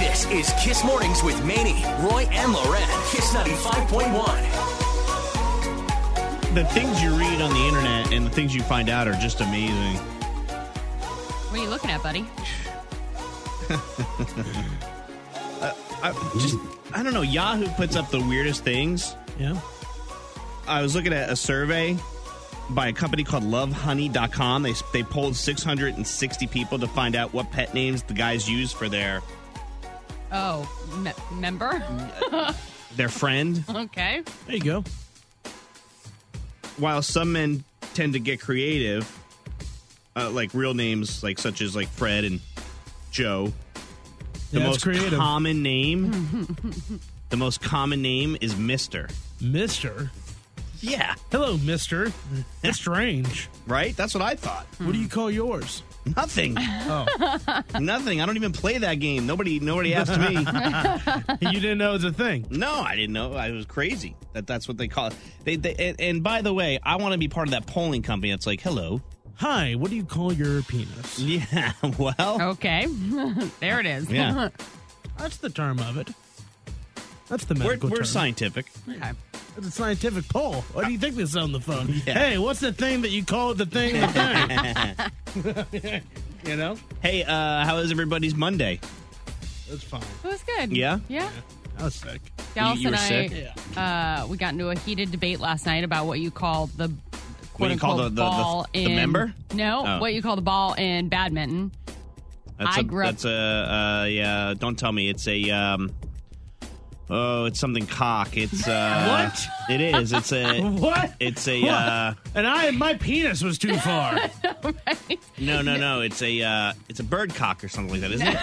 This is Kiss Mornings with Manny, Roy, and Loren. Kiss 95.1. The things you read on the internet and the things you find out are just amazing. What are you looking at, buddy? I don't know. Yahoo puts up the weirdest things. Yeah. I was looking at a survey by a company called lovehoney.com. They polled 660 people to find out what pet names the guys use for their member? their friend. Okay. There you go. While some men tend to get creative, like real names such as Fred and Joe, the most common name is Mr. Mr.? Yeah. Hello, Mister. That's strange. Right? That's what I thought. What do you call yours? Nothing. Oh. Nothing. I don't even play that game. Nobody asked me. You didn't know it was a thing? No, I didn't know. I was crazy. That's what they call it. And by the way, I want to be part of that polling company that's like, hello. Hi, what do you call your penis? Yeah, well. Okay. There it is. Yeah. That's the term of it. That's the medical term. We're scientific. Okay. It's a scientific poll. What do you think this is on the phone? Yeah. Hey, what's the thing that you call the thing? You know? Hey, how was everybody's Monday? That's fine. It was good. Yeah? Yeah. I was sick. Dallas You were and sick? we got into a heated debate last night about what you call the What do you call quote-unquote the ball in... member? No, Oh. what you call the ball in badminton. Don't tell me. It's a, it's something cock. It's, What? It is. It's a... What? It's a, And my penis was too far. Right? No. It's a bird cock or something like that, isn't it?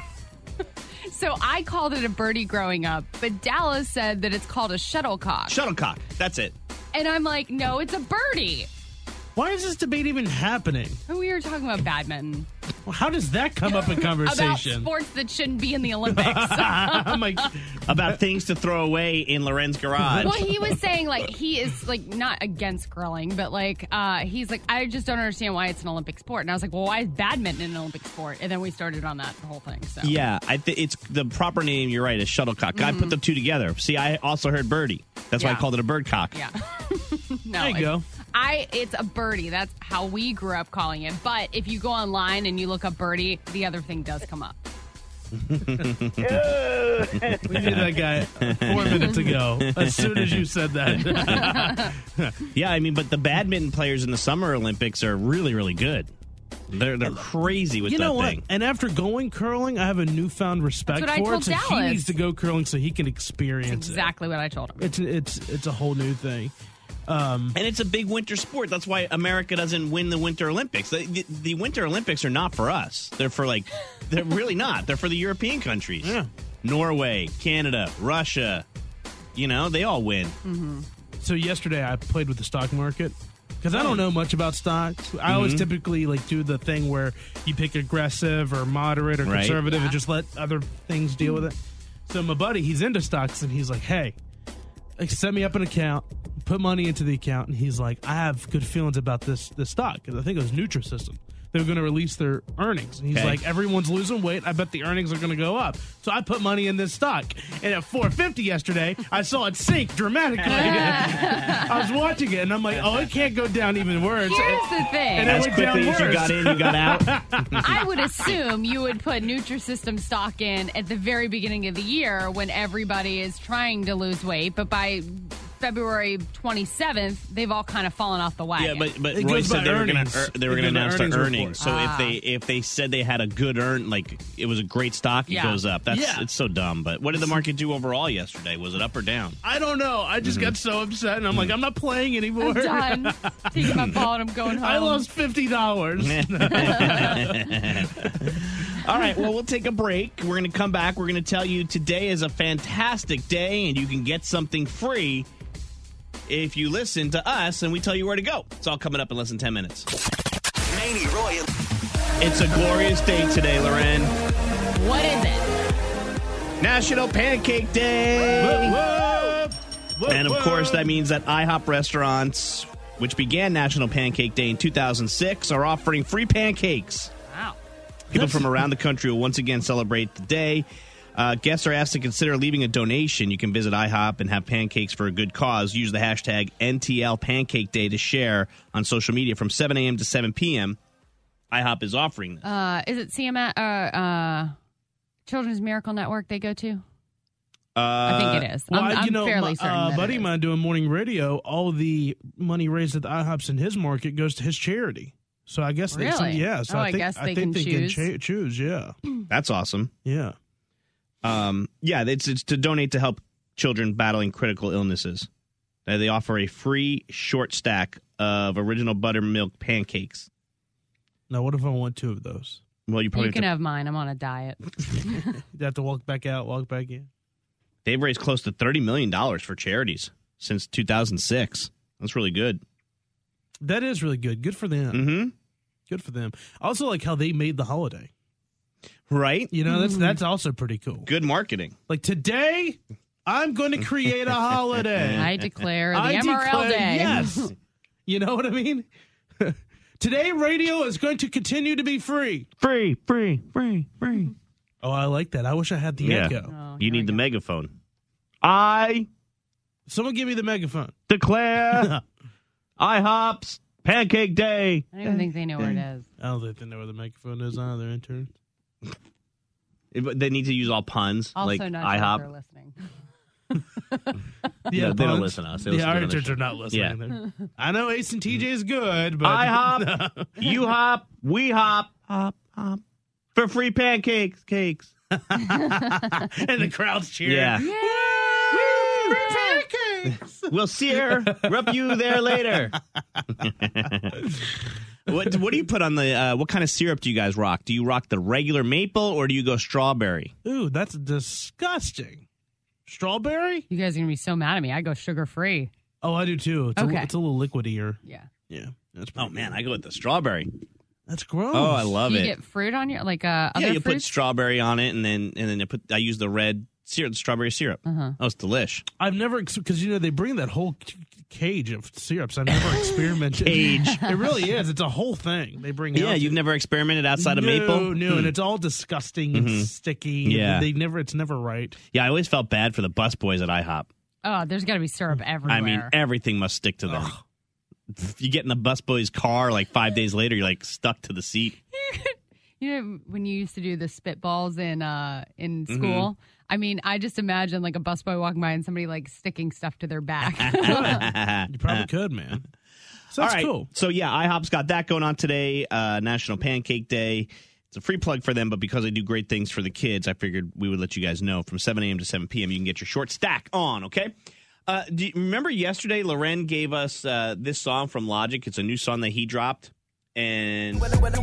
So I called it a birdie growing up, but Dallas said that it's called a shuttlecock. Shuttlecock. That's it. And I'm like, no, it's a birdie. Why is this debate even happening? We were talking about badminton. Well, how does that come up in About conversation? sports that shouldn't be in the Olympics. I'm like, About things to throw away in Loren's garage. Well, he was saying, he is, not against curling, but, he's like, I just don't understand why it's an Olympic sport. And I was like, well, why is badminton an Olympic sport? And then we started on that whole thing. So Yeah, it's the proper name, you're right, is shuttlecock. I put the two together. See, I also heard birdie. That's why I Yeah. called it a bird cock. Yeah. No, there you go. It's a birdie. That's how we grew up calling it. But if you go online and you look up birdie, the other thing does come up. We did that guy 4 minutes ago. As soon as you said that. Yeah, I mean, but the badminton players in the Summer Olympics are really, really good. They're crazy with You know that what? thing. And after going curling, I have a newfound respect That's what I for it. told So he Dallas. needs to go curling so he can experience Exactly what I told him. it. It's a whole new thing. And it's a big winter sport. That's why America doesn't win the Winter Olympics. The Winter Olympics are not for us. They're really not. They're for the European countries. Yeah. Norway, Canada, Russia. They all win. Mm-hmm. So yesterday I played with the stock market because I don't know much about stocks. I always typically do the thing where you pick aggressive or moderate or Right. conservative Yeah. and just let other things deal with it. So my buddy, he's into stocks and he's like, hey, set me up an account, put money into the account, and he's like, I have good feelings about this stock. And I think it was Nutrisystem. They were going to release their earnings. And he's Okay. like, everyone's losing weight. I bet the earnings are going to go up. So I put money in this stock. And at $4.50 yesterday, I saw it sink dramatically. I was watching it, and I'm like, oh, it can't go down even worse. Here's the thing. And it As went down quickly as you worse. got in, you got out. I would assume you would put Nutrisystem stock in at the very beginning of the year when everybody is trying to lose weight, but by February 27th, they've all kind of fallen off the wagon. Yeah, but It Roy goes said by they were going earnings. to They go by announce their earnings earnings. So report. if they said they had a good it was a great stock, it Yeah. goes up. It's so dumb. But what did the market do overall yesterday? Was it up or down? I don't know. I just got so upset, and I'm like, I'm not playing anymore. I'm done. Taking my ball and I'm going home. I lost $50. All right, well, we'll take a break. We're going to come back. We're going to tell you today is a fantastic day, and you can get something free if you listen to us, and we tell you where to go. It's all coming up in less than 10 minutes. Manny, Roy, and It's a glorious day today, Loren. What is it? National Pancake Day. And, of course, that means that IHOP restaurants, which began National Pancake Day in 2006, are offering free pancakes. Wow. People from around the country will once again celebrate the day. Guests are asked to consider leaving a donation. You can visit IHOP and have pancakes for a good cause. Use the hashtag NTL Pancake Day to share on social media from 7 a.m. to 7 p.m. IHOP is offering this. Is it CMS, Children's Miracle Network they go to? I think it is. Well, I'm fairly certain. Buddy of mine doing morning radio, all the money raised at the IHOPs in his market goes to his charity. So I guess really? So I guess they can choose. Yeah. That's awesome. Yeah. It's to donate to help children battling critical illnesses. They offer a free short stack of original buttermilk pancakes. Now, what if I want 2 of those? Well, you can have mine. I'm on a diet. You have to walk back out, walk back in. They've raised close to $30 million for charities since 2006. That's really good. That is really good. Good for them. Mm-hmm. Good for them. I also like how they made the holiday. Right? You know, that's also pretty cool. Good marketing. Like today, I'm going to create a holiday. I declare the MRL Day. Yes. You know what I mean? Today, radio is going to continue to be free. Free. Oh, I like that. I wish I had the echo. Oh, you need the megaphone. Someone give me the megaphone. Declare IHOP's Pancake Day. I don't even think they know where it is. I don't think they know where the megaphone is either, intern. They need to use all puns, also like not IHOP. Sure they're listening. Yeah, they don't listen to us. Our interns are not listening. Yeah. I know Ace and TJ is good, but IHOP, you hop, we hop, hop, for free pancakes, cakes. And the crowd's cheering. Yeah. Woo! Pancakes! We'll syrup you there later. What do you put on the? What kind of syrup do you guys rock? Do you rock the regular maple or do you go strawberry? Ooh, that's disgusting. Strawberry? You guys are gonna be so mad at me. I go sugar free. Oh, I do too. It's okay. It's a little liquidier. Yeah. That's oh man, I go with the strawberry. That's gross. Oh, I love it. You get fruit on your other you fruits? put strawberry on it, and then I use the red syrup, strawberry syrup. Oh, it's delish. I've never because they bring that whole cage of syrups. I've never experimented. Cage. It really is. It's a whole thing they bring. Yeah, you've never experimented outside of maple. No, and it's all disgusting and sticky. Yeah, it's never right. Yeah, I always felt bad for the busboys at IHOP. Oh, there's got to be syrup everywhere. I mean, everything must stick to them. Ugh. If you get in the busboy's car like 5 days later, you're like stuck to the seat. You know, when you used to do the spitballs in school, I mean, I just imagine like a busboy walking by and somebody like sticking stuff to their back. You probably could, man. So that's cool. So yeah, IHOP's got that going on today, National Pancake Day. It's a free plug for them, but because they do great things for the kids, I figured we would let you guys know. From 7 a.m. to 7 p.m., you can get your short stack on, okay? Do you remember yesterday Loren gave us this song from Logic? It's a new song that he dropped. And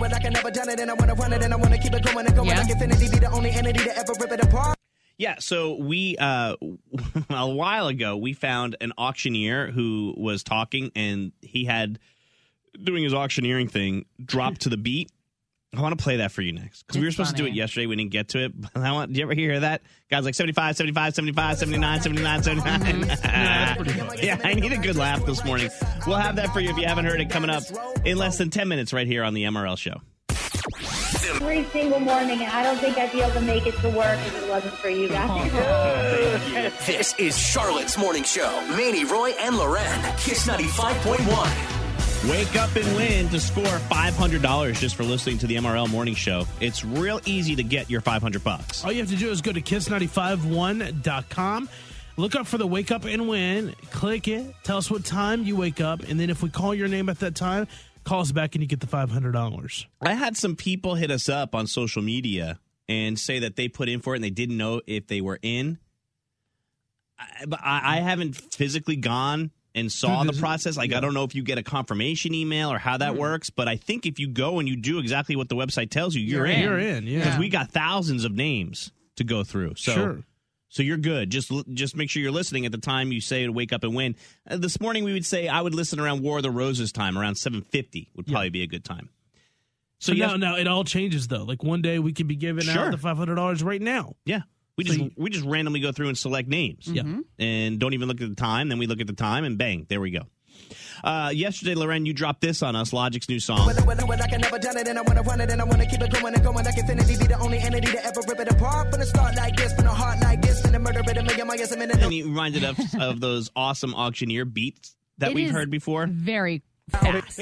yeah, so we a while ago we found an auctioneer who was talking, and he had doing his auctioneering thing dropped to the beat. I want to play that for you next because we were supposed to do it yesterday. We didn't get to it. But do you ever hear that? Guys like 75, 75, 75, 79, 79, 79. Yeah, I need a good laugh this morning. We'll have that for you if you haven't heard it coming up in less than 10 minutes right here on the MRL Show. Every single morning, and I don't think I'd be able to make it to work if it wasn't for you guys. This is Charlotte's Morning Show. Manny, Roy, and Loren. Kiss 95.1. Wake up and win to score $500 just for listening to the MRL Morning Show. It's real easy to get your $500. All you have to do is go to kiss951.com. Look up for the Wake Up and Win. Click it. Tell us what time you wake up. And then if we call your name at that time, call us back and you get the $500. I had some people hit us up on social media and say that they put in for it and they didn't know if they were in. But I haven't physically gone and saw the process. Like, I don't know if you get a confirmation email or how that works, but I think if you go and you do exactly what the website tells you, you're in. You're in, yeah. Because we got thousands of names to go through. So, sure. So you're good. Just make sure you're listening at the time you say to wake up and win. This morning we would say I would listen around War of the Roses time, around 7:50 would probably be a good time. So now it all changes though. Like one day we could be giving out the $500 right now. Yeah. We just randomly go through and select names. Yeah. And don't even look at the time. Then we look at the time and bang, there we go. Yesterday, Loren, you dropped this on us, Logic's new song. I can never done it, and I want to run it, and I want to keep it going and going like infinity. Be the only entity to ever rip it apart. From the start like this, from the heart like this, from the murder it, a million miles a minute. And he reminded us of those awesome auctioneer beats that we've heard before. Very fast.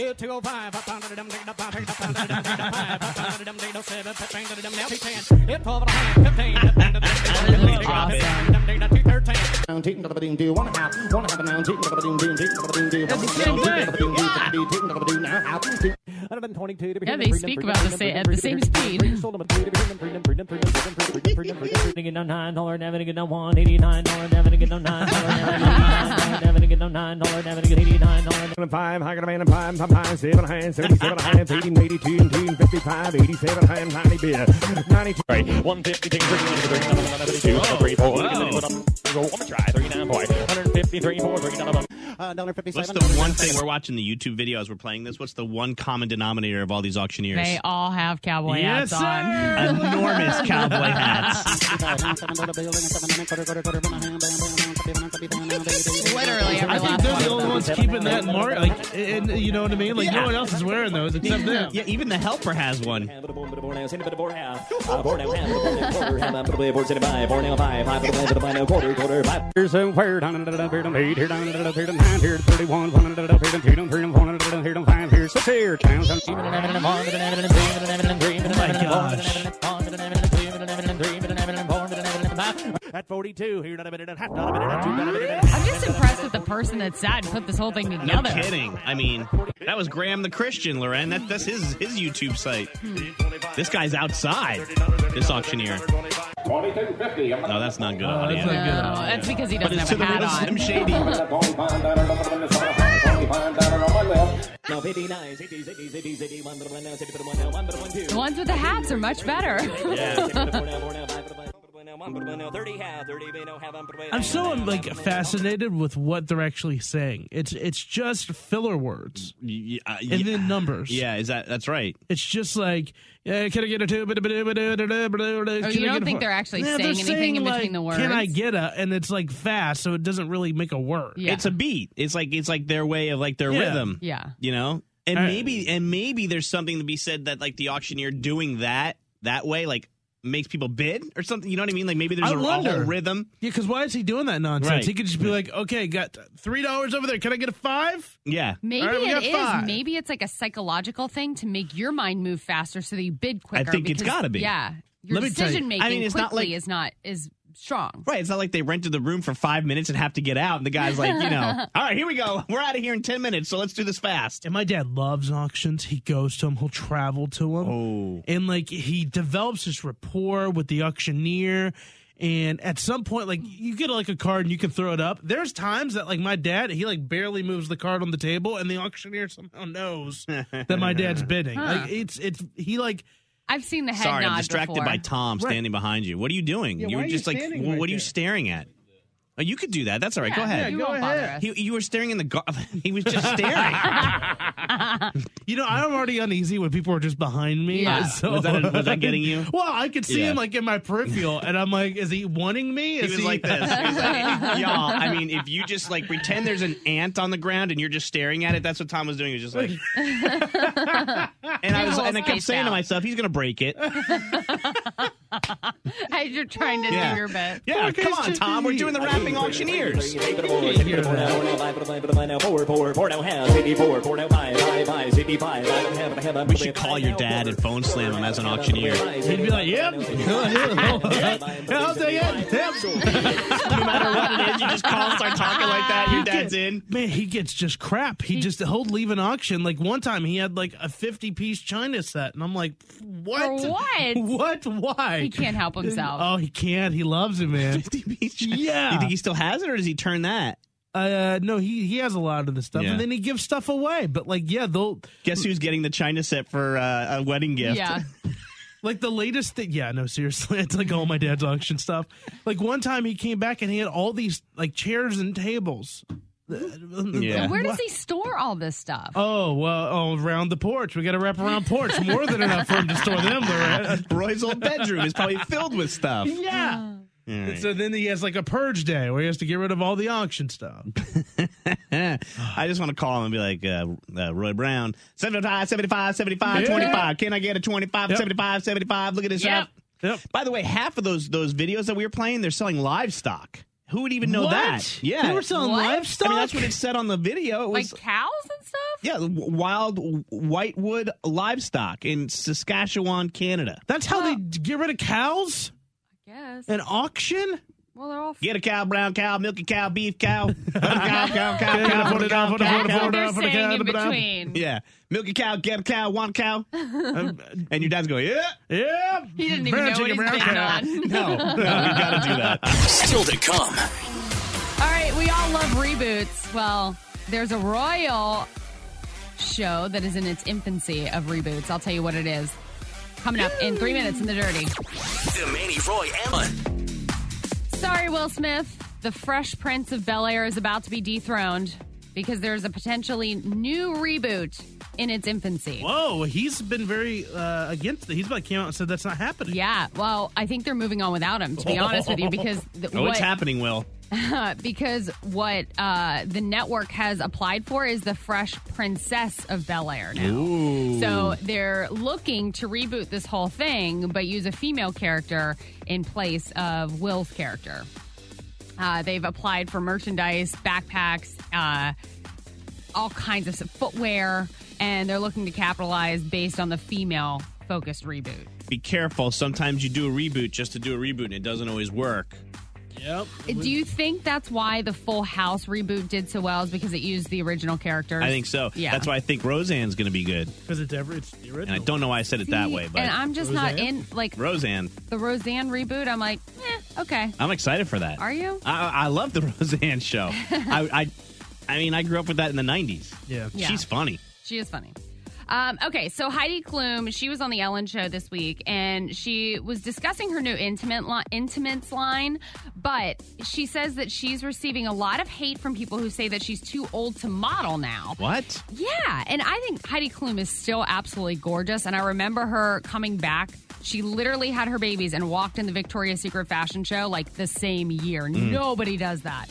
Yeah, they speak about at the same speed. What's the one thing we're watching the YouTube video as we're playing this? What's the one common denominator of all these auctioneers? They all have cowboy hats on. Enormous cowboy hats. Literally every I think last they're one. the only ones keeping that mark. Like, and you know what I mean? Like, no one else is wearing those except them. Yeah, even the helper has one. At 42, I'm just impressed with the person that sat and put this whole thing No together. kidding. I mean, that was Graham the Christian, Loren. That's his YouTube site. This guy's outside, this auctioneer. No, that's not good audio. No, that's because he doesn't It's have to a the hat real on. Slim Shady. The ones with the hats are much better. I'm so like fascinated with what they're actually saying. It's just filler words and then numbers. Yeah, that's right. It's just like, can I get a two? Oh, you don't think they're actually saying anything in between the words? Can I get a? And it's like fast, so it doesn't really make a word. Yeah. It's a beat. It's like their way of like their rhythm. Yeah. You know? And maybe there's something to be said that like the auctioneer doing that way, like makes people bid or something. You know what I mean? Like maybe there's a whole rhythm. Yeah, because why is he doing that nonsense? Right. He could just be like, okay, got $3 over there. Can I get a 5? Yeah. Maybe All right, we it got is. 5. Maybe it's like a psychological thing to make your mind move faster so that you bid quicker. I think it's because, gotta be. Yeah. Your Let me tell you. decision making I mean, it's not quickly like- is strong. Right. It's not like they rented the room for 5 minutes and have to get out. And the guy's like, all right, here we go. We're out of here in 10 minutes. So let's do this fast. And my dad loves auctions. He goes to them. He'll travel to them. Oh. And, like, he develops this rapport with the auctioneer. And at some point, like, you get, like, a card and you can throw it up. There's times that, like, my dad, he, like, barely moves the card on the table. And the auctioneer somehow knows that my dad's bidding. Huh. Like, he, like... I've seen the head Sorry, nod I'm distracted before. by Tom standing behind you. What are you doing? Yeah, you why were are just you like, standing what right are you there? staring at? Oh, you could do that. That's all right. Go Yeah, ahead. you Go won't bother ahead. us. You were staring in the he was just staring. You know, I'm already uneasy when people are just behind me. Yeah. So, Was that getting you? Well, I could see Yeah. him like in my peripheral, and I'm like, is he wanting me? He Is was like this. He was like, y'all, I mean, if you just like pretend there's an ant on the ground and you're just staring at it, that's what Tom was doing. He was just like, and I kept saying to myself, he's gonna break it. As you're trying to do your bit. Yeah, come on, Tom. We're doing the rapping auctioneers. We should call your dad and phone slam him as an auctioneer. He'd be like, yep. I'll take it. Yep. No matter what it is, you just call and start talking like that. Your dad's in. Man, he gets just crap. He'll leave an auction. Like one time he had like a 50-piece China set, and I'm like, what? For what? What? Why? He can't help himself. Oh, he can't. He loves it, man. 50 piece. Yeah. You think he still has it, or does he turn that? No, he has a lot of the stuff, Yeah. and then he gives stuff away. But like, yeah, they'll Guess who's getting the China set for a wedding gift? Yeah. like the latest thing. Yeah, no, seriously, it's like all my dad's auction stuff. Like one time he came back and he had all these like chairs and tables. Yeah. Where does he store all this stuff? Oh, well, around the porch. We got a wraparound porch. More than enough for him to store them. Lorette. Roy's old bedroom is probably filled with stuff. Yeah. Right. So then he has like a purge day where he has to get rid of all the auction stuff. I just want to call him and be like, Roy Brown, 75, 75, 75, Yeah. 25. Can I get a 25, Yep. 75, 75? Look at this Yep. up. Yep. By the way, half of those videos that we were playing, they're selling livestock. Who would even know What? that? Yeah. They were selling What? livestock? I mean, that's what it said on the video. It Like was, cows and stuff? yeah, wild whitewood livestock in Saskatchewan, Canada. That's how they get rid of cows? Yes. An auction? Well, they're all Get a cow, brown cow, milky cow, beef cow. cow. they're saying in between. Yeah. Milky cow, get a cow, want a cow. And your dad's going, yeah. Yeah. He didn't even Brown know what chicken, he's brown been cow. on. No, we got to do that. Still to come. All right, we all love reboots. Well, there's a royal show that is in its infancy of reboots. I'll tell you what it is. Coming up in 3 minutes in the Dirty. The Manny Roy and Sorry, Will Smith. The Fresh Prince of Bel-Air is about to be dethroned because there's a potentially new reboot in its infancy. Whoa, he's been very against it. He's like came out and said that's not happening. Yeah, well, I think they're moving on without him, to be honest with you, because It's happening, Will. because what the network has applied for is the Fresh Princess of Bel-Air now. Ooh. So they're looking to reboot this whole thing, but use a female character in place of Will's character. They've applied for merchandise, backpacks, all kinds of footwear, and they're looking to capitalize based on the female-focused reboot. Be careful. Sometimes you do a reboot just to do a reboot, and it doesn't always work. Yep. Do you think that's why the Full House reboot did so well, is because it used the original characters? I think so. Yeah. That's why I think Roseanne's going to be good. Because it's the original. And I don't know why I said it that way, but And I'm just not Roseanne? in, like, Roseanne. the Roseanne reboot. I'm like, okay. I'm excited for that. Are you? I love the Roseanne show. I mean, I grew up with that in the 90s. Yeah. Yeah. She's funny. She is funny. Okay, so Heidi Klum, she was on the Ellen Show this week, and she was discussing her new Intimates line, but she says that she's receiving a lot of hate from people who say that she's too old to model now. What? Yeah, and I think Heidi Klum is still absolutely gorgeous, and I remember her coming back. She literally had her babies and walked in the Victoria's Secret fashion show like the same year. Nobody does that.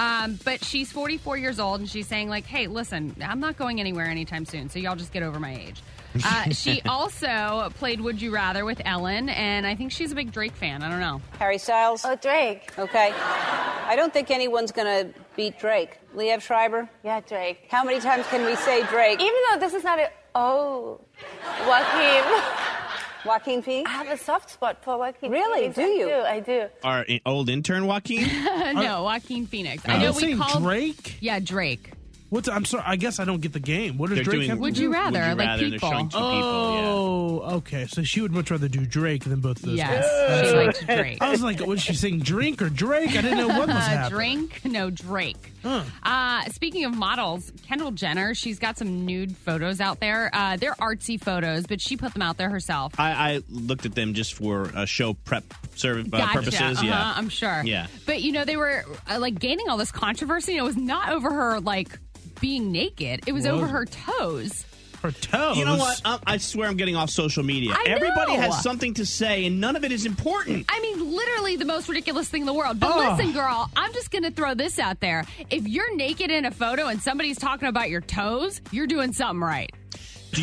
But she's 44 years old, and she's saying, like, hey, listen, I'm not going anywhere anytime soon, so y'all just get over my age. She also played Would You Rather with Ellen, and I think she's a big Drake fan. I don't know. Harry Styles? Oh, Drake. Okay. I don't think anyone's going to beat Drake. Liev Schreiber? Yeah, Drake. How many times can we say Drake? Even though this is not a... Oh, Joaquin. Joaquin Phoenix? I have a soft spot for Joaquin. Really? Phoenix. Do you? I do. Our old intern, Joaquin? No, Joaquin Phoenix. I Are know you we saying called Drake? Yeah, Drake. I'm sorry. I guess I don't get the game. What does They're Drake doing have to Would do? you rather? Would you Like rather? They're people. showing two people, Oh, okay. So she would much rather do Drake than both of those guys. Yes, she likes Drake. I was like, was she saying drink or Drake? I didn't know what was happening. Drink? No, Drake. Speaking of models, Kendall Jenner, she's got some nude photos out there. They're artsy photos, but she put them out there herself. I looked at them just for show prep Gotcha. purposes. Yeah. I'm sure. Yeah. But, they were, like, gaining all this controversy. It was not over her, like, being naked. It was over her toes. Her toes. You know what? I swear I'm getting off social media. I know. Everybody has something to say, and none of it is important. I mean, literally the most ridiculous thing in the world. But listen, girl, I'm just going to throw this out there. If you're naked in a photo and somebody's talking about your toes, you're doing something right. Do you?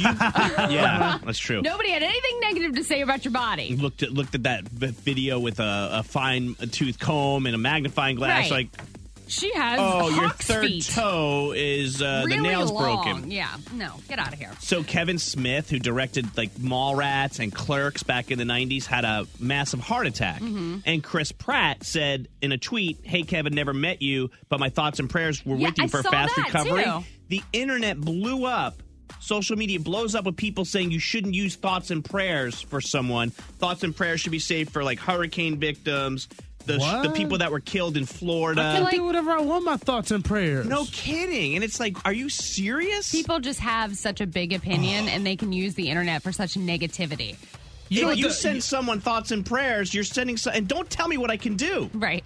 Yeah, that's true. Nobody had anything negative to say about your body. Looked at that video with a fine tooth comb and a magnifying glass. Right. Like, She has your hawk's third feet. toe is Really the nail's long. broken. Yeah, no, get out of here. So Kevin Smith, who directed like Mallrats and Clerks back in the 90s, had a massive heart attack. Mm-hmm. And Chris Pratt said in a tweet, "Hey Kevin, never met you, but my thoughts and prayers were with you I for saw fast that, recovery." too. The internet blew up. Social media blows up with people saying you shouldn't use thoughts and prayers for someone. Thoughts and prayers should be saved for like hurricane victims, the people that were killed in Florida. I can do whatever I want. My thoughts and prayers. No kidding. And it's like, are you serious? People just have such a big opinion, and they can use the internet for such negativity. If you send someone thoughts and prayers, you're sending and don't tell me what I can do. Right.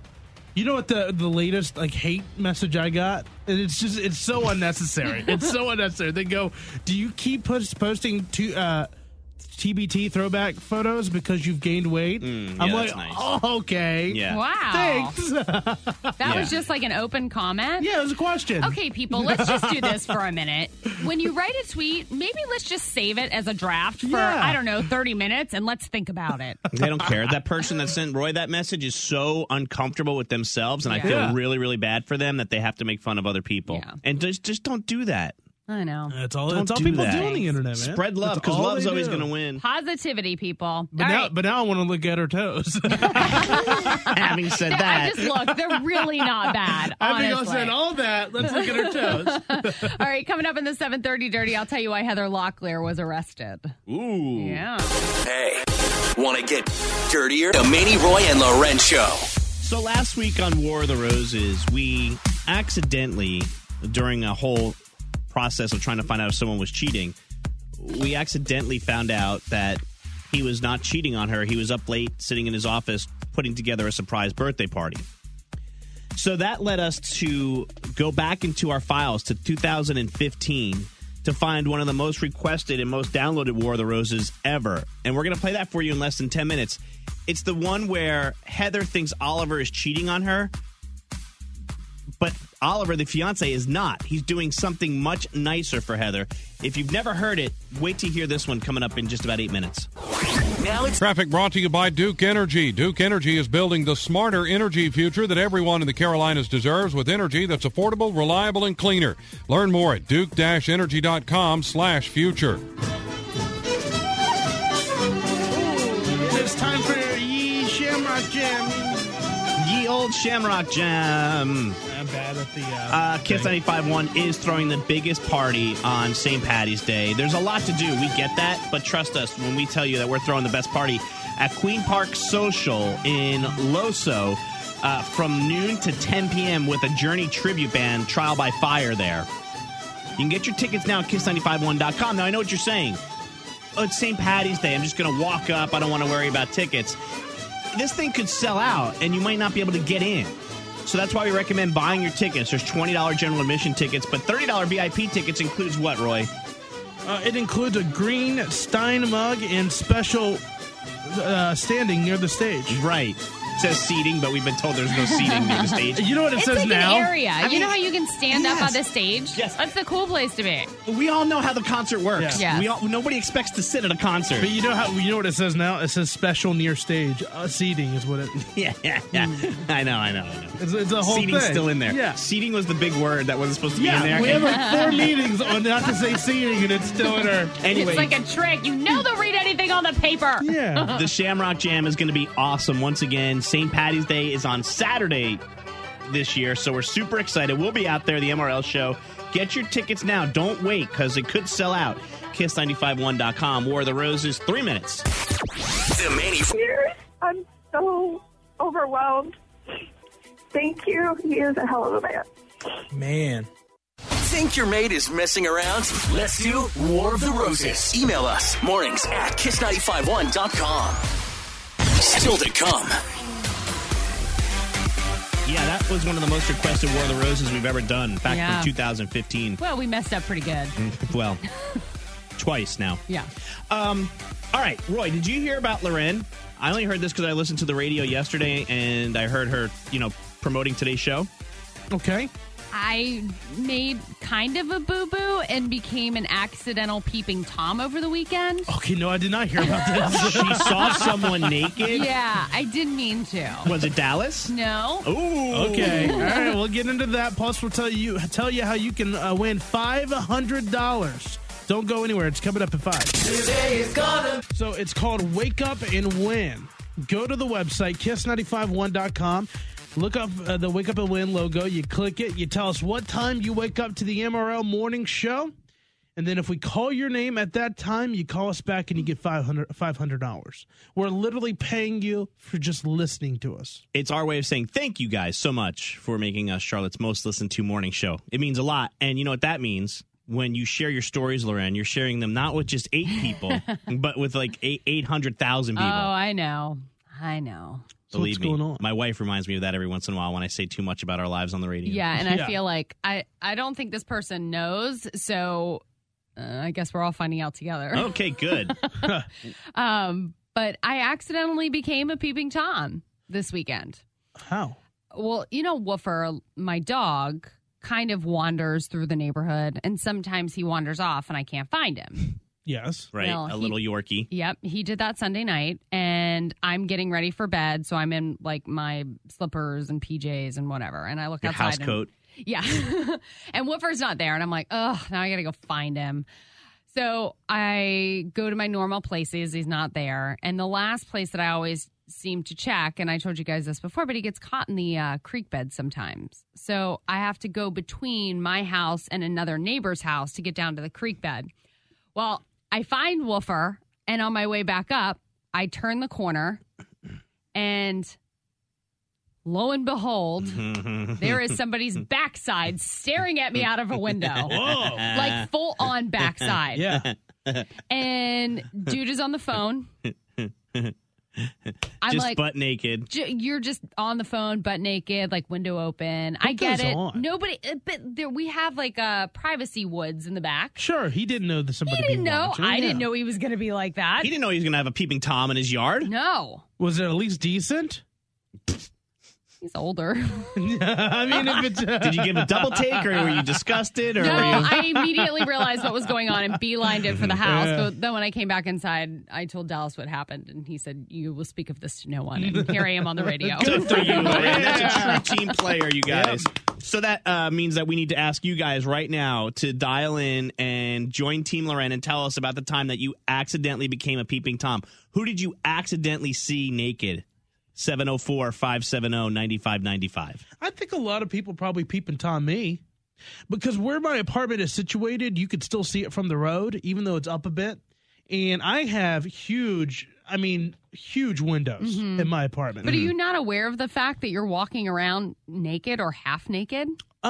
You know what the latest like hate message I got? And it's so unnecessary. It's so unnecessary. They go, "Do you keep posting TBT throwback photos because you've gained weight. Yeah, I'm like, that's nice. oh, okay. Yeah. Wow. Thanks. That was just like an open comment? Yeah, it was a question. Okay, people, let's just do this for a minute. When you write a tweet, maybe let's just save it as a draft for, I don't know, 30 minutes, and let's think about it. They don't care. That person that sent Roy that message is so uncomfortable with themselves, and I feel really, really bad for them that they have to make fun of other people. Yeah. And just don't do that. I know. That's all Don't do people that. do on the internet, man. Spread love, because love's always going to win. Positivity, people. But now I want to look at her toes. Having said that. I just look. They're really not bad, honestly. Having said all that, let's look at her toes. All right, coming up in the 7:30 Dirty, I'll tell you why Heather Locklear was arrested. Ooh. Yeah. Hey, want to get dirtier? The Manny, Roy, and Loren Show. So last week on War of the Roses, we accidentally, during a whole process of trying to find out if someone was cheating, we accidentally found out that he was not cheating on her. He was up late, sitting in his office, putting together a surprise birthday party. So that led us to go back into our files to 2015 to find one of the most requested and most downloaded War of the Roses ever. And we're going to play that for you in less than 10 minutes. It's the one where Heather thinks Oliver is cheating on her, but Oliver, the fiance, is not. He's doing something much nicer for Heather. If you've never heard it, wait to hear this one coming up in just about 8 minutes. Now it's Traffic brought to you by Duke Energy. Duke Energy is building the smarter energy future that everyone in the Carolinas deserves with energy that's affordable, reliable, and cleaner. Learn more at duke-energy.com/future. It's time for Ye Shamrock Jam. Ye old Shamrock Jam. I'm bad at the... Kiss 95.1 is throwing the biggest party on St. Patty's Day. There's a lot to do. We get that. But trust us when we tell you that we're throwing the best party at Queen Park Social in Loso from noon to 10 p.m. with a Journey tribute band, Trial by Fire there. You can get your tickets now at kiss951.com. Now, I know what you're saying. Oh, it's St. Patty's Day. I'm just going to walk up. I don't want to worry about tickets. This thing could sell out, and you might not be able to get in. So that's why we recommend buying your tickets. There's $20 general admission tickets, but $30 VIP tickets includes what, Roy? It includes a green Stein mug and special standing near the stage. Right. It says seating, but we've been told there's no seating near the stage. You know what it It's says like now? an area. You know how you can stand up on the stage? Yes. That's the cool place to be. We all know how the concert works. Yeah. Nobody expects to sit at a concert. But you know what it says now? It says special near stage. Seating is what it... Yeah. I know. It's a whole Seating's thing. still in there. Yeah. Seating was the big word that wasn't supposed to be in there. We have like 4 meetings on not to say seating, and it's still in our... Anyway, It's like a trick. You know they'll read anything on the paper. Yeah. the Shamrock Jam is going to be awesome. Once again, St. Patty's Day is on Saturday this year, so we're super excited. We'll be out there, the MRL show. Get your tickets now. Don't wait, because it could sell out. Kiss951.com. War of the Roses, 3 minutes. the Manny. I'm so overwhelmed. Thank you. He is a hell of a man. Man. Think your mate is messing around? Let's do War of the Roses. Email us mornings at kiss951.com. Still to come. Yeah, that was one of the most requested War of the Roses we've ever done back from 2015. Well, we messed up pretty good. Well, twice now. Yeah. All right, Roy, did you hear about Loren? I only heard this because I listened to the radio yesterday and I heard her, promoting today's show. Okay. I made kind of a boo-boo and became an accidental peeping Tom over the weekend. Okay, no, I did not hear about this. She saw someone naked? Yeah, I didn't mean to. Was it Dallas? No. Ooh. Okay. All right, we'll get into that. Plus, we'll tell you how you can win $500. Don't go anywhere. It's coming up at 5. So it's called Wake Up and Win. Go to the website, kiss951.com. Look up the Wake Up and Win logo. You click it. You tell us what time you wake up to the MRL morning show. And then if we call your name at that time, you call us back and you get $500. We're literally paying you for just listening to us. It's our way of saying thank you guys so much for making us Charlotte's most listened to morning show. It means a lot. And you know what that means? When you share your stories, Loren, you're sharing them not with just 8 people, but with like 800,000 people. Oh, I know. Believe what's going on? My wife reminds me of that every once in a while when I say too much about our lives on the radio. Yeah, and I feel like I don't think this person knows, so I guess we're all finding out together. Okay, good. But I accidentally became a peeping Tom this weekend. How? Well, Woofer, my dog, kind of wanders through the neighborhood, and sometimes he wanders off and I can't find him. Yes. Right, Well, a little Yorkie. Yep, he did that Sunday night, and I'm getting ready for bed, so I'm in like my slippers and PJs and whatever, and I look Your outside. house coat. Yeah. And Woofer's not there, and I'm like, oh, now I got to go find him. So I go to my normal places. He's not there. And the last place that I always seem to check, and I told you guys this before, but he gets caught in the creek bed sometimes. So I have to go between my house and another neighbor's house to get down to the creek bed. Well, I find Woofer, and on my way back up, I turn the corner, and lo and behold, there is somebody's backside staring at me out of a window. Whoa. Like full-on backside. Yeah. And dude is on the phone. I'm Just like, butt naked. You're just on the phone, butt naked, like window open. I get goes it. on? Nobody, but we have like privacy woods in the back. Sure, he didn't know that somebody He didn't know. watching. I Yeah. didn't know he was going to be like that. He didn't know he was going to have a peeping Tom in his yard. No. Was it at least decent? He's older. I mean, if it's... Did you give a double take, or were you disgusted? Or No, were you... I immediately realized what was going on and beelined it for the house. Yeah. So then when I came back inside, I told Dallas what happened, and he said, "You will speak of this to no one." And here I am on the radio. Good for you, Loren. Yeah. That's a true team player, you guys. So that means that we need to ask you guys right now to dial in and join Team Loren and tell us about the time that you accidentally became a peeping Tom. Who did you accidentally see naked? 704-570-9595. I think a lot of people probably peeping Tom me. Because where my apartment is situated, you could still see it from the road, even though it's up a bit. And I have huge windows in my apartment. But are you not aware of the fact that you're walking around naked or half naked?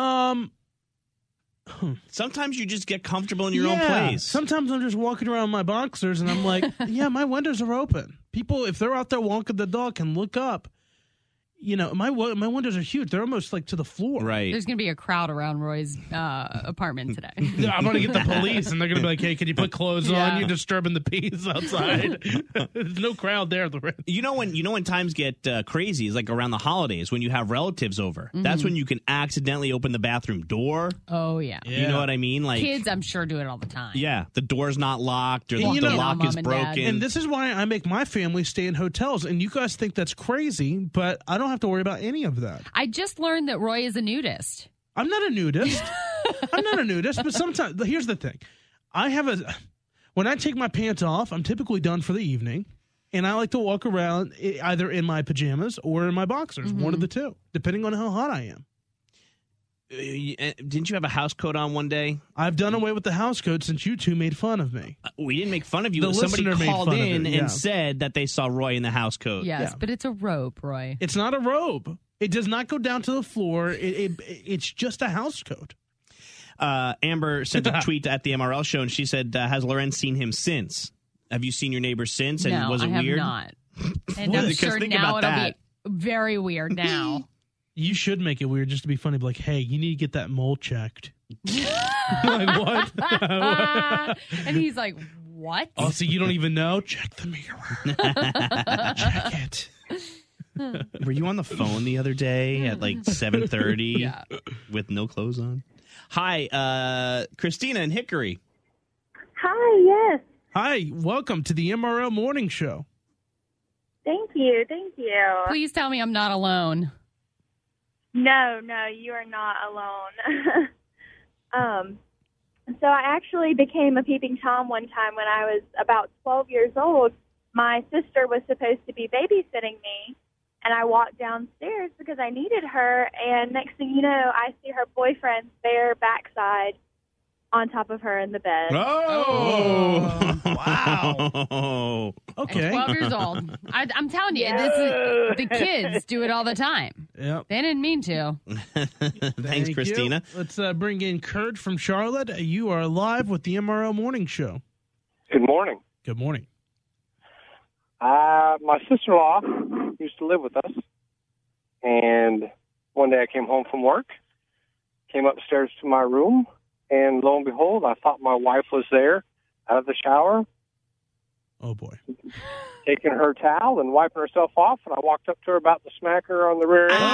Sometimes you just get comfortable in your own place. Sometimes I'm just walking around in my boxers and I'm like, yeah, my windows are open. People, if they're out there walking the dog, can look up. You know, my windows are huge. They're almost like to the floor. Right. There's going to be a crowd around Roy's apartment today. Yeah, I'm going to get the police, and they're going to be like, hey, can you put clothes Yeah. on? You're disturbing the peace outside. There's no crowd there. You know when times get crazy is like around the holidays when you have relatives over. That's when you can accidentally open the bathroom door. Oh, yeah. You know what I mean? Like Kids, I'm sure, do it all the time. Yeah, the door's not locked or And the lock is broken. And this is why I make my family stay in hotels. And you guys think that's crazy, but I don't have to worry about any of that. I just learned that Roy is a nudist. I'm not a nudist. But sometimes, here's the thing. When I take my pants off, I'm typically done for the evening. And I like to walk around either in my pajamas or in my boxers, one of the two, depending on how hot I am. Didn't you have a house coat on one day? I've done away with the house coat since you two made fun of me. We didn't make fun of you. The Somebody listener made called fun of in it, yeah. and said that they saw Roy in the house coat. Yes, but it's a robe, Roy. It's not a robe. It does not go down to the floor. It's just a house coat. Amber sent a tweet at the MRL show, and she said, has Loren seen him since? Have you seen your neighbor since? And No, was it I have weird? not. And I'm Because sure think now about it'll that. be very weird now. You should make it weird just to be funny. Be like, hey, you need to get that mole checked. Like, what? And he's like, what? Oh, so you don't even know? Check the mirror. Check it. Were you on the phone the other day at like 7:30 Yeah. with no clothes on? Hi, Christina in Hickory. Hi, yes. Hi, welcome to the MRL Morning Show. Thank you. Thank you. Please tell me I'm not alone. No, you are not alone. So I actually became a peeping Tom one time when I was about 12 years old. My sister was supposed to be babysitting me, and I walked downstairs because I needed her, and next thing you know, I see her boyfriend's bare backside on top of her in the bed. Oh, wow. Okay. 12 years old. I'm telling you, the kids do it all the time. Yep. They didn't mean to. Thanks, Thank you. Christina. Let's bring in Kurt from Charlotte. You are live with the MRL Morning Show. Good morning. Good morning. My sister-in-law used to live with us, and one day I came home from work, came upstairs to my room, And lo and behold, I thought my wife was there out of the shower. Oh, boy. Taking her towel and wiping herself off, and I walked up to her about to smack her on the rear end.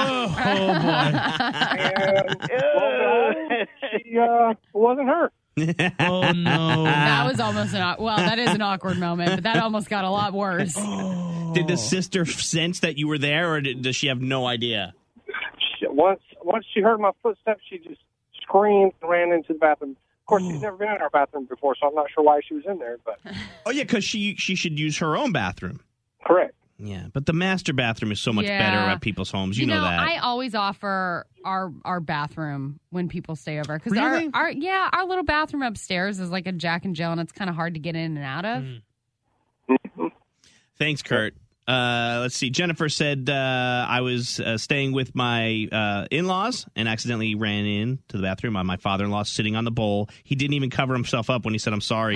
And it wasn't her. Oh, no. That was almost that is an awkward moment, but that almost got a lot worse. Did the sister sense that you were there, or does she have no idea? Once she heard my footsteps, she just screamed and ran into the bathroom. Of course, she's never been in our bathroom before, so I'm not sure why she was in there. But oh yeah, because she should use her own bathroom. Correct. Yeah, but the master bathroom is so much better at people's homes. You know that. I always offer our bathroom when people stay over because Really? our little bathroom upstairs is like a Jack and Jill, and it's kind of hard to get in and out of. Thanks, Kurt. Let's see. Jennifer said I was staying with my in-laws and accidentally ran into the bathroom. My father-in-law sitting on the bowl. He didn't even cover himself up when he said, "I'm sorry."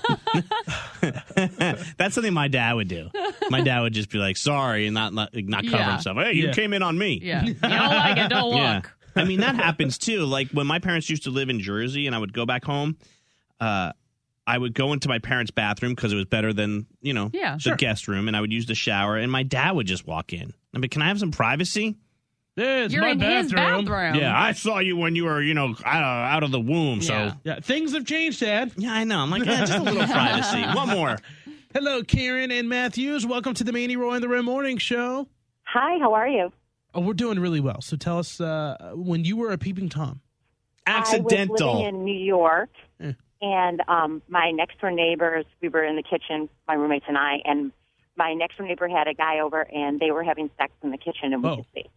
That's something my dad would do. My dad would just be like, "Sorry," and not cover himself. Hey, you came in on me. Yeah, you don't like it, don't look. Yeah. I mean, that happens too. Like when my parents used to live in Jersey and I would go back home, I would go into my parents' bathroom because it was better than, the guest room, and I would use the shower, and my dad would just walk in. I mean, can I have some privacy? Yeah, it's You're my in his bathroom. Yeah, I saw you when you were, out of the womb, so. Yeah, things have changed, Dad. Yeah, I know. I'm like, just a little privacy. One more. Hello, Karen and Matthews. Welcome to the Manny Roy and the Rim Morning Show. Hi, how are you? Oh, we're doing really well. So tell us, when you were a peeping Tom. Accidental. I was living in New York, and my next-door neighbors, we were in the kitchen, my roommates and I, and my next-door neighbor had a guy over, and they were having sex in the kitchen, and we could see.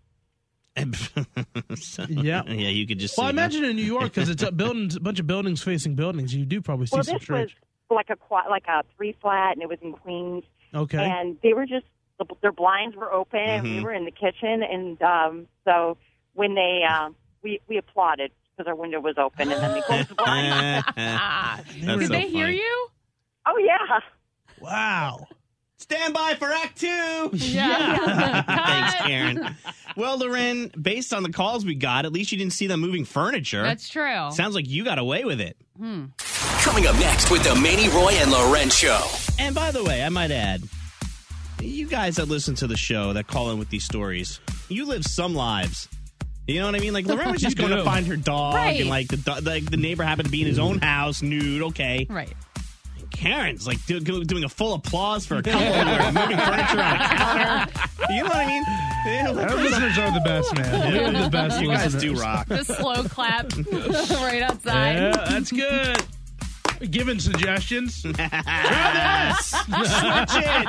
Yeah, you could just. Well, I see imagine in New York because it's a bunch of buildings facing buildings. You do probably see some strange. Well, this was like a 3-flat, and it was in Queens. Okay, and they were just their blinds were open, and we were in the kitchen, and so when they we applauded because our window was open, and then they closed the blinds. Did they hear you? Oh yeah! Wow. Stand by for Act 2. Yeah. Thanks, Karen. Well, Loren, based on the calls we got, at least you didn't see them moving furniture. That's true. Sounds like you got away with it. Coming up next with the Manny Roy and Loren Show. And by the way, I might add, you guys that listen to the show that call in with these stories, you live some lives. You know what I mean? Like, Loren was just going to find her dog, and like the neighbor happened to be in his own house, nude. Okay, right. Karen's like doing a full applause for a couple who are moving furniture on a counter. You know what I mean? Our listeners are the best, man. You're the best. You guys do rock. The slow clap right outside. Yeah, that's good. Giving suggestions. Try this. Switch it.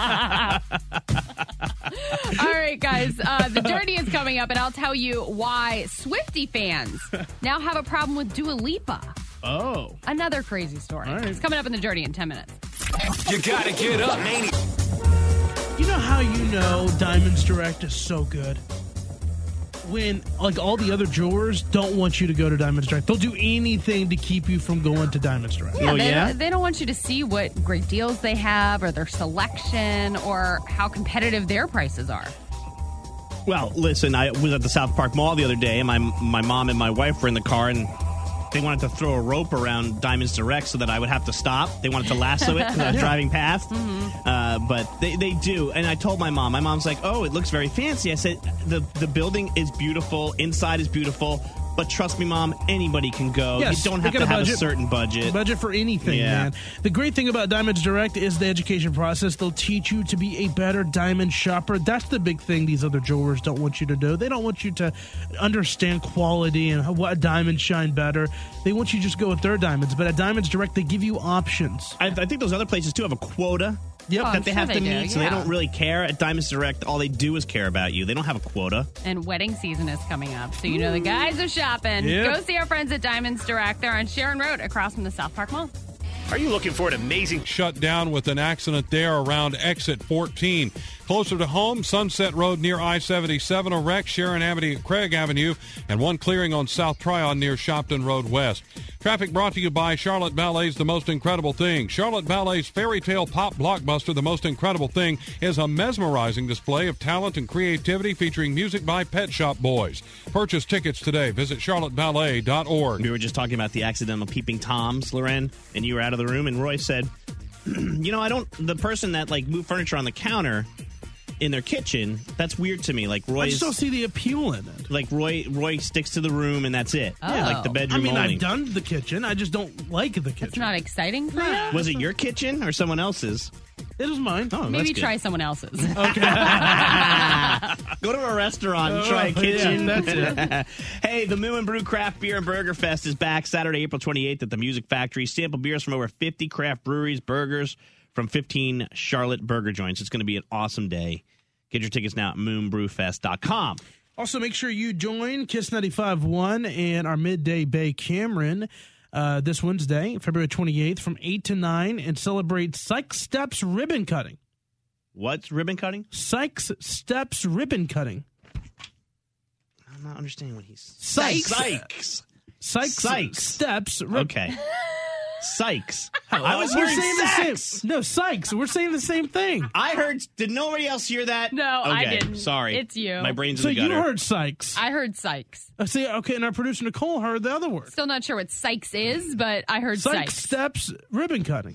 All right, guys. The Dirty is coming up, and I'll tell you why Swiftie fans now have a problem with Dua Lipa. Oh. Another crazy story. All right. It's coming up in the Dirty in 10 minutes. You gotta get up, Manny. You know how you know Diamonds Direct is so good? When, like, all the other jewelers don't want you to go to Diamonds Direct. They'll do anything to keep you from going to Diamonds Direct. Yeah, they don't want you to see what great deals they have or their selection or how competitive their prices are. Well, listen, I was at the South Park Mall the other day, and my mom and my wife were in the car, and they wanted to throw a rope around Diamonds Direct so that I would have to stop. They wanted to lasso it because I was driving past. But they do. And I told my mom. My mom's like, oh, it looks very fancy. I said, the building is beautiful. Inside is beautiful. But trust me, Mom, anybody can go. Yes, you don't have to have a certain budget. Budget for anything, man. The great thing about Diamonds Direct is the education process. They'll teach you to be a better diamond shopper. That's the big thing these other jewelers don't want you to do. They don't want you to understand quality and what diamonds shine better. They want you to just go with their diamonds. But at Diamonds Direct, they give you options. I think those other places, too, have a quota. That they have to meet, so they don't really care. At Diamonds Direct, all they do is care about you. They don't have a quota. And wedding season is coming up, so you know the guys are shopping. Yep. Go see our friends at Diamonds Direct. They're on Sharon Road across from the South Park Mall. Are you looking for an amazing shut down with an accident there around exit 14? Closer to home, Sunset Road near I-77, a wreck, Sharon Avenue, Craig Avenue, and one clearing on South Tryon near Shopton Road West. Traffic brought to you by Charlotte Ballet's The Most Incredible Thing. Charlotte Ballet's fairy tale pop blockbuster, The Most Incredible Thing, is a mesmerizing display of talent and creativity featuring music by Pet Shop Boys. Purchase tickets today. Visit charlotteballet.org. We were just talking about the accidental peeping Toms, Loren, and you were out of the room, and Roy said, the person that, moved furniture on the counter in their kitchen, that's weird to me. I just don't see the appeal in it. Roy sticks to the room, and that's it. Oh. Yeah, the bedroom only. I've done the kitchen. I just don't like the kitchen. It's not exciting for you? Was it your kitchen or someone else's? It was mine. Oh, maybe try someone else's. Okay. Go to a restaurant and try a kitchen. Yeah, that's it. Hey, the Moo and Brew Craft Beer and Burger Fest is back Saturday, April 28th at the Music Factory. Sample beers from over 50 craft breweries, burgers from 15 Charlotte burger joints. It's going to be an awesome day. Get your tickets now at moonbrewfest.com. Also, make sure you join Kiss 95.1 and our Midday Bay Cameron this Wednesday, February 28th from 8 to 9 and celebrate Sykes Steps ribbon cutting. What's ribbon cutting? Sykes Steps ribbon cutting. I'm not understanding what he's... Sykes Steps ribbon. Okay. Sykes. I was saying sex. the same. No, Sykes. We're saying the same thing. I heard. Did nobody else hear that? No, okay, I didn't. Sorry, it's you. My brain's so in the gutter. You heard Sykes. I heard Sykes. See, okay, and our producer Nicole heard the other word. Still not sure what Sykes is, but I heard Sykes Sykes. Steps ribbon cutting.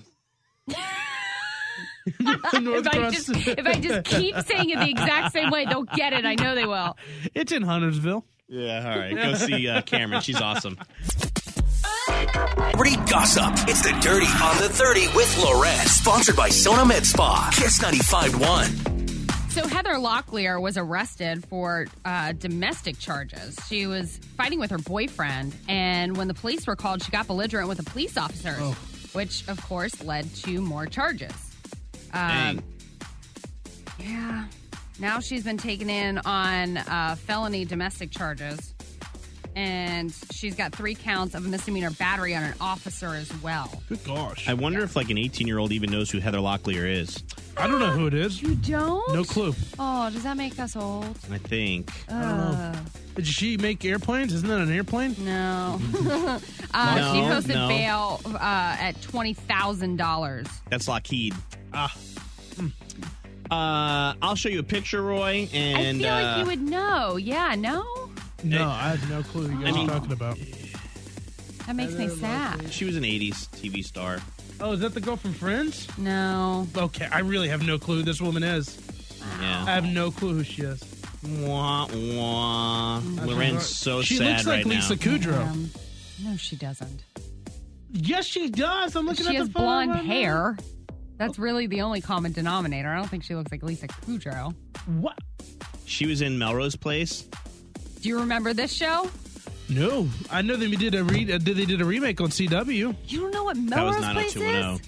If I just keep saying it the exact same way, they'll get it. I know they will. It's in Huntersville. Yeah, all right. Go see Cameron. She's awesome. Celebrity gossip. It's the Dirty on the 30 with Loren. Sponsored by Sona Med Spa. Kiss 95.1. So Heather Locklear was arrested for domestic charges. She was fighting with her boyfriend, and when the police were called, she got belligerent with the police officers, which, of course, led to more charges. Dang. Yeah. Now she's been taken in on felony domestic charges. And she's got 3 counts of a misdemeanor battery on an officer as well. Good gosh. I wonder if an 18-year-old even knows who Heather Locklear is. I don't know who it is. You don't? No clue. Oh, does that make us old? I think. I don't know. Did she make airplanes? Isn't that an airplane? No. She posted bail at $20,000. That's Lockheed. I'll show you a picture, Roy. And I feel like you would know. Yeah, no? No, I have no clue who you guys are talking about. That makes me sad. She was an 80s TV star. Oh, is that the girl from Friends? No. Okay, I really have no clue who this woman is. Yeah. I have no clue who she is. Wah, wah. Loren's so she sad looks like right Lisa now. Kudrow. No, she doesn't. Yes, she does. I'm looking at the She has photo blonde right now. hair. That's really the only common denominator. I don't think she looks like Lisa Kudrow. What? She was in Melrose Place. Do you remember this show? No, I know they did a remake on CW. You don't know what That was Melrose Place is?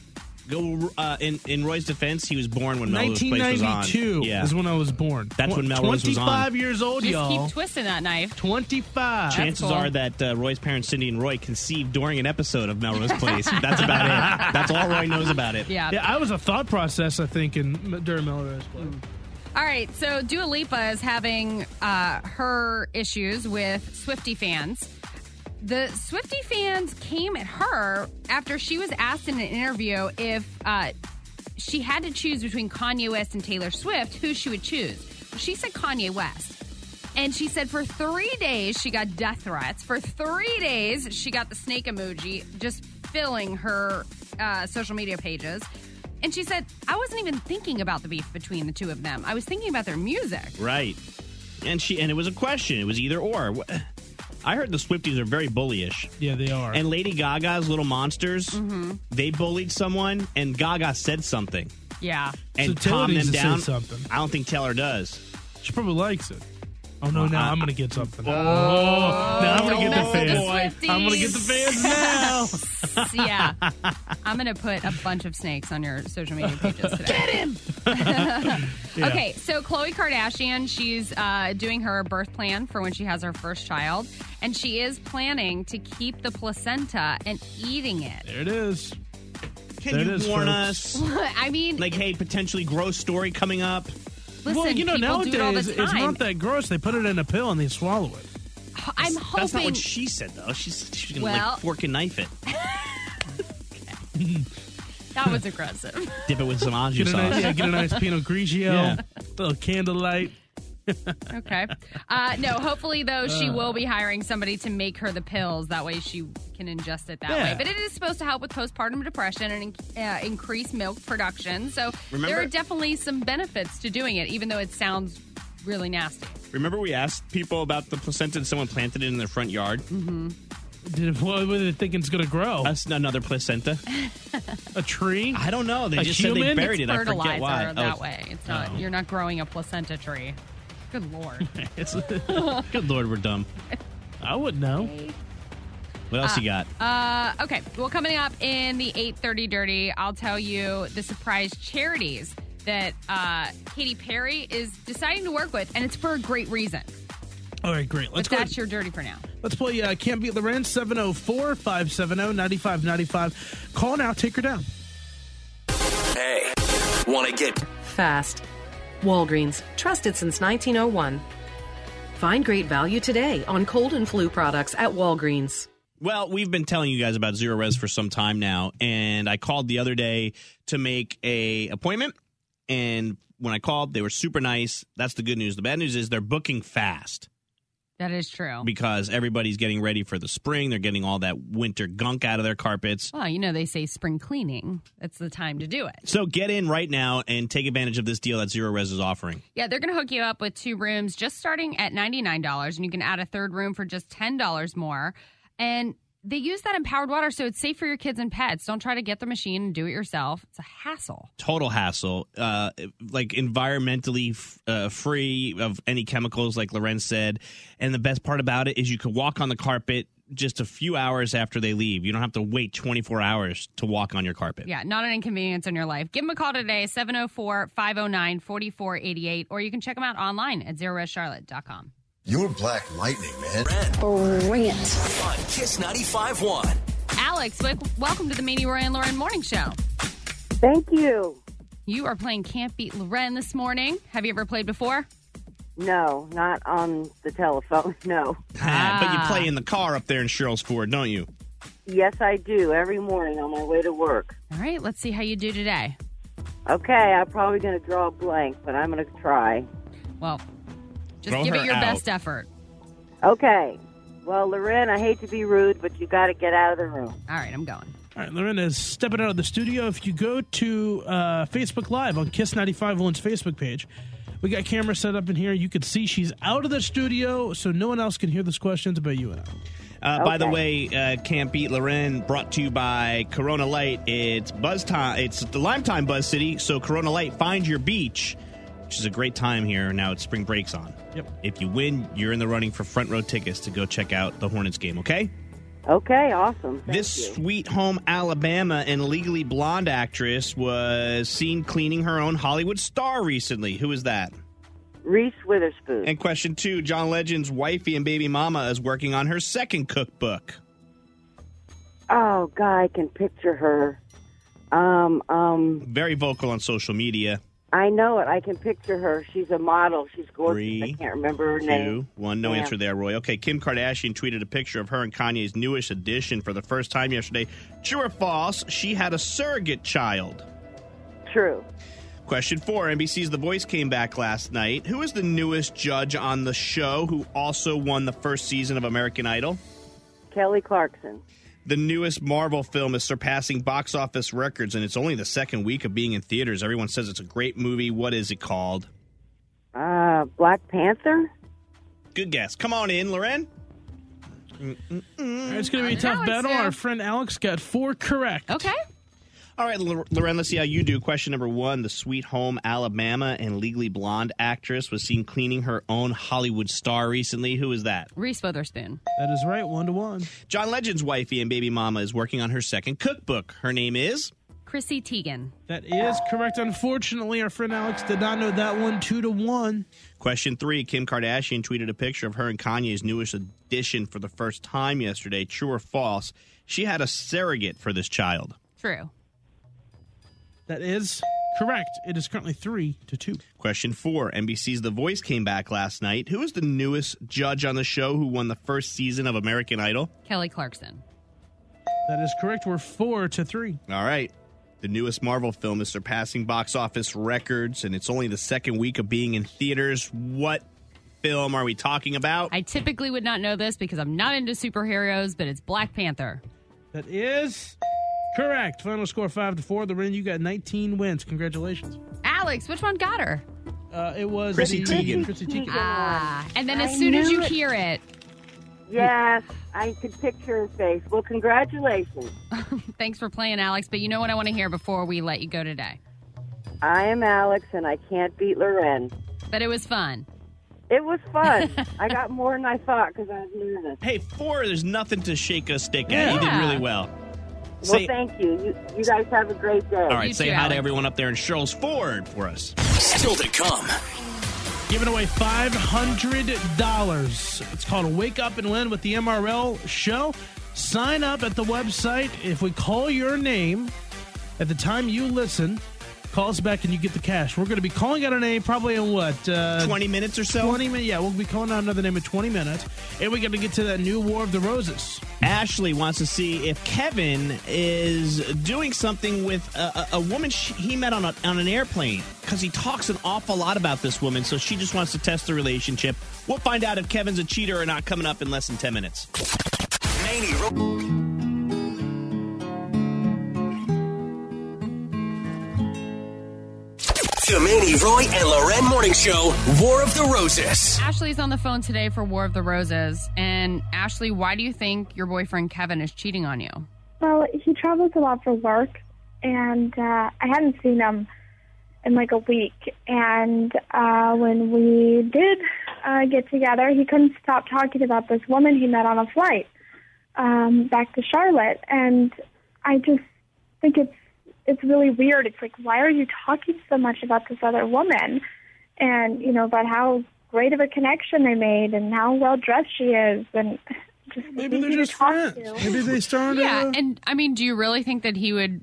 90210. In Roy's defense, he was born when Melrose Place was on. 1992 is when I was born. That's when Melrose was on. 25 years old, Just y'all. keep twisting that knife. 25. Chances cool. are that Roy's parents, Cindy and Roy, conceived during an episode of Melrose Place. That's about it. That's all Roy knows about it. Yeah. Yeah, I was a thought process, I think, during Melrose Place. All right, so Dua Lipa is having her issues with Swiftie fans. The Swiftie fans came at her after she was asked in an interview if she had to choose between Kanye West and Taylor Swift, who she would choose. She said Kanye West. And she said for 3 days she got death threats. For 3 days she got the snake emoji just filling her social media pages. And she said, I wasn't even thinking about the beef between the two of them. I was thinking about their music. Right. And it was a question. It was either or. I heard the Swifties are very bullyish. Yeah, they are. And Lady Gaga's Little Monsters, they bullied someone, and Gaga said something. Yeah. And so calmed them to down. say something. I don't think Taylor does. She probably likes it. Oh, no, now I'm going to get something. Now I'm going to get the fans. I'm going to get the fans now. Yeah. I'm going to put a bunch of snakes on your social media pages today. Get him! Okay, so Khloe Kardashian, she's doing her birth plan for when she has her first child. And she is planning to keep the placenta and eating it. There it is. Can you warn us? I mean... Like, hey, potentially gross story coming up. Listen, well, you know, people do it all the nowadays, time. it's not that gross. They put it in a pill and they swallow it. I'm hoping. That's not what she said, though. She's going to like fork and knife it. That was aggressive. Dip it with some anju sauce. Get a nice Pinot Grigio, little candlelight. Okay. No, hopefully, though, she will be hiring somebody to make her the pills. That way she can ingest it that way. But it is supposed to help with postpartum depression and increase milk production. So there are definitely some benefits to doing it, even though it sounds really nasty. Remember we asked people about the placenta and someone planted it in their front yard? Mm-hmm. What were they thinking it's going to grow? That's another placenta. A tree? I don't know. They just human? said they buried It's it. I forget why. That way. It's not. You're not growing a placenta tree. Good Lord. Good Lord, we're dumb. I wouldn't know. What else you got? Okay. Well, coming up in the 8:30 Dirty, I'll tell you the surprise charities that Katy Perry is deciding to work with, and it's for a great reason. All right, great. But that's your dirty for now. Let's play Can't Beat Loren, 704-570-9595. Call now, take her down. Hey, want to get fast. Walgreens, trusted since 1901. Find great value today on cold and flu products at Walgreens. Well, we've been telling you guys about Zero Res for some time now, and I called the other day to make a appointment, and when I called, they were super nice. That's the good news. The bad news is they're booking fast. That is true. Because everybody's getting ready for the spring. They're getting all that winter gunk out of their carpets. Well, you know, they say spring cleaning. That's the time to do it. So get in right now and take advantage of this deal that Zero Res is offering. Yeah, they're going to hook you up with 2 rooms just starting at $99, and you can add a 3rd room for just $10 more. And they use that empowered water, so it's safe for your kids and pets. Don't try to get the machine and do it yourself. It's a hassle. Total hassle. Like environmentally free of any chemicals, like Loren said. And the best part about it is you can walk on the carpet just a few hours after they leave. You don't have to wait 24 hours to walk on your carpet. Yeah, not an inconvenience in your life. Give them a call today, 704-509-4488, or you can check them out online at ZeroResCharlotte.com. You're Black Lightning, man. Bring it. On Kiss 95.1. Alex, welcome to the Manie Roy and Lauren Morning Show. Thank you. You are playing Can't Beat Loren this morning. Have you ever played before? No, not on the telephone, no. But you play in the car up there in Sherrills Ford, don't you? Yes, I do, every morning on my way to work. All right, let's see how you do today. Okay, I'm probably going to draw a blank, but I'm going to try. Well, just give it your best effort. Okay. Well, Loren, I hate to be rude, but you got to get out of the room. All right, I'm going. All right, Loren is stepping out of the studio. If you go to Facebook Live on Kiss 95.1's Facebook page, we got cameras set up in here. You can see she's out of the studio, so no one else can hear those questions but you and I. By the way, Can't Beat Loren brought to you by Corona Light. It's buzz time. It's the Lime Time Buzz City, so Corona Light, find your beach, which is a great time here. Now it's spring break's on. Yep. If you win, you're in the running for front row tickets to go check out the Hornets game, okay? Okay, awesome. Thank This you. Sweet Home Alabama and Legally Blonde actress was seen cleaning her own Hollywood star recently. Who is that? Reese Witherspoon. And question 2, John Legend's wifey and baby mama is working on her second cookbook. Oh, God, I can picture her. Very vocal on social media. I know it. I can picture her. She's a model. She's gorgeous. 3, I can't remember her 2, name. 1. No Yeah. answer there, Roy. Okay, Kim Kardashian tweeted a picture of her and Kanye's newest addition for the first time yesterday. True or false? She had a surrogate child. True. Question 4, NBC's The Voice came back last night. Who is the newest judge on the show who also won the first season of American Idol? Kelly Clarkson. The newest Marvel film is surpassing box office records, and it's only the second week of being in theaters. Everyone says it's a great movie. What is it called? Black Panther? Good guess. Come on in, Loren. It's going to be a tough battle. Our friend Alex got 4 correct. Okay. All right, Loren, let's see how you do. Question number 1, the Sweet Home Alabama and Legally Blonde actress was seen cleaning her own Hollywood star recently. Who is that? Reese Witherspoon. That is right, 1-1. John Legend's wifey and baby mama is working on her second cookbook. Her name is? Chrissy Teigen. That is correct. Unfortunately, our friend Alex did not know that one. 2-1. Question 3, Kim Kardashian tweeted a picture of her and Kanye's newest addition for the first time yesterday. True or false? She had a surrogate for this child. True. That is correct. It is currently 3-2. Question 4. NBC's The Voice came back last night. Who is the newest judge on the show who won the first season of American Idol? Kelly Clarkson. That is correct. We're 4-3. All right. The newest Marvel film is surpassing box office records, and it's only the second week of being in theaters. What film are we talking about? I typically would not know this because I'm not into superheroes, but it's Black Panther. That is correct. Final score 5-4. Loren, you got 19 wins. Congratulations. Alex, which one got her? It was Chrissy Teigen. Chrissy Teigen. And then as soon as you hear it. Yes, I could picture his face. Well, congratulations. Thanks for playing, Alex. But you know what I want to hear before we let you go today? I am Alex, and I can't beat Loren. But it was fun. It was fun. I got more than I thought because I was nervous. Hey, 4, there's nothing to shake a stick at. You did really well. Well, thank you. You guys have a great day. All right, say hi to everyone up there in Charles Ford for us. Still to come. Giving away $500. It's called Wake Up and Win with the MRL show. Sign up at the website. If we call your name at the time you listen, call us back and you get the cash. We're going to be calling out a name probably in 20 minutes or so? 20 minutes, yeah. We'll be calling out another name in 20 minutes. And we're going to get to that new War of the Roses. Ashley wants to see if Kevin is doing something with a woman he met on an airplane, because he talks an awful lot about this woman, so she just wants to test the relationship. We'll find out if Kevin's a cheater or not coming up in less than 10 minutes. The Manny, Roy, and Loren Morning Show, War of the Roses. Ashley's on the phone today for War of the Roses. And Ashley, why do you think your boyfriend Kevin is cheating on you? Well, he travels a lot for work, and I hadn't seen him in like a week. And when we did get together, he couldn't stop talking about this woman he met on a flight back to Charlotte. And I just think it's really weird. It's like, why are you talking so much about this other woman? And, you know, about how great of a connection they made and how well-dressed she is. And just maybe they're just friends. Maybe they started. Yeah, and I mean, do you really think that he would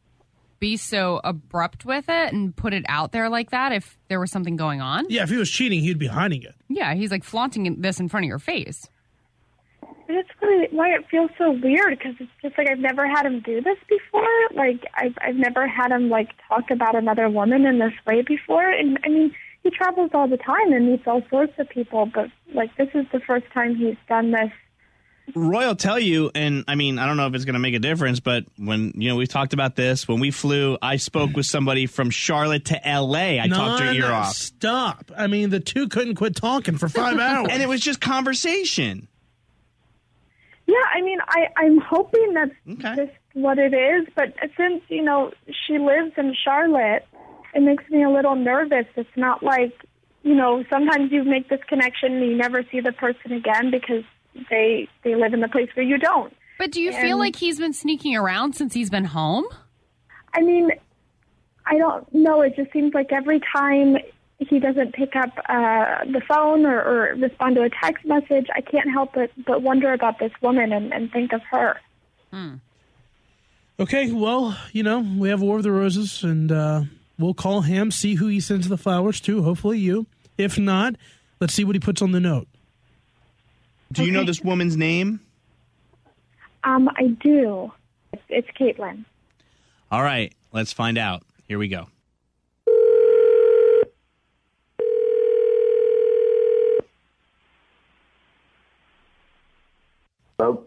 be so abrupt with it and put it out there like that if there was something going on? Yeah, if he was cheating, he'd be hiding it. Yeah, he's like flaunting this in front of your face. But it's really why it feels so weird, because it's just like I've never had him do this before. Like I've never had him like talk about another woman in this way before. And I mean, he travels all the time and meets all sorts of people, but like this is the first time he's done this. Roy will tell you, and I mean, I don't know if it's going to make a difference, but when, you know, we've talked about this, when we flew, I spoke with somebody from Charlotte to L.A. I talked her ear off. Stop. I mean, the two couldn't quit talking for 5 hours. And it was just conversation. Yeah, I mean, I'm hoping that's just what it is, but since, you know, she lives in Charlotte, it makes me a little nervous. It's not like, you know, sometimes you make this connection and you never see the person again because they live in the place where you don't. But do you feel like he's been sneaking around since he's been home? I mean, I don't know. It just seems like every time he doesn't pick up the phone or respond to a text message, I can't help but wonder about this woman and think of her. Okay, well, you know, we have War of the Roses, and we'll call him, see who he sends the flowers to, hopefully you. If not, let's see what he puts on the note. Do you know this woman's name? I do. It's Caitlin. All right, let's find out. Here we go. Hello?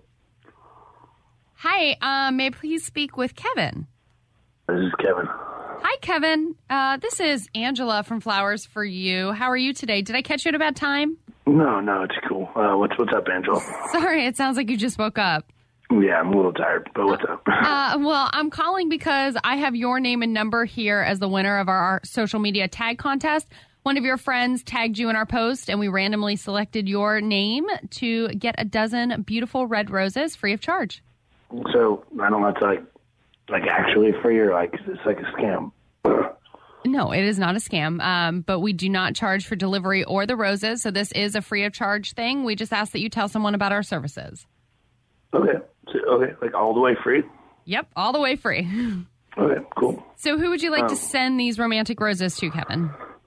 Hi, may I please speak with Kevin? This is Kevin. Hi, Kevin. This is Angela from Flowers for You. How are you today? Did I catch you at a bad time? No, it's cool. What's up, Angela? Sorry, it sounds like you just woke up. Yeah, I'm a little tired, but what's up? Well, I'm calling because I have your name and number here as the winner of our social media tag contest. One of your friends tagged you in our post, and we randomly selected your name to get a dozen beautiful red roses free of charge. So, I don't know, it's like actually free, or like it's like a scam? No, it is not a scam, but we do not charge for delivery or the roses, so this is a free of charge thing. We just ask that you tell someone about our services. Okay, like all the way free? Yep, all the way free. Okay, cool. So who would you like to send these romantic roses to, Kevin?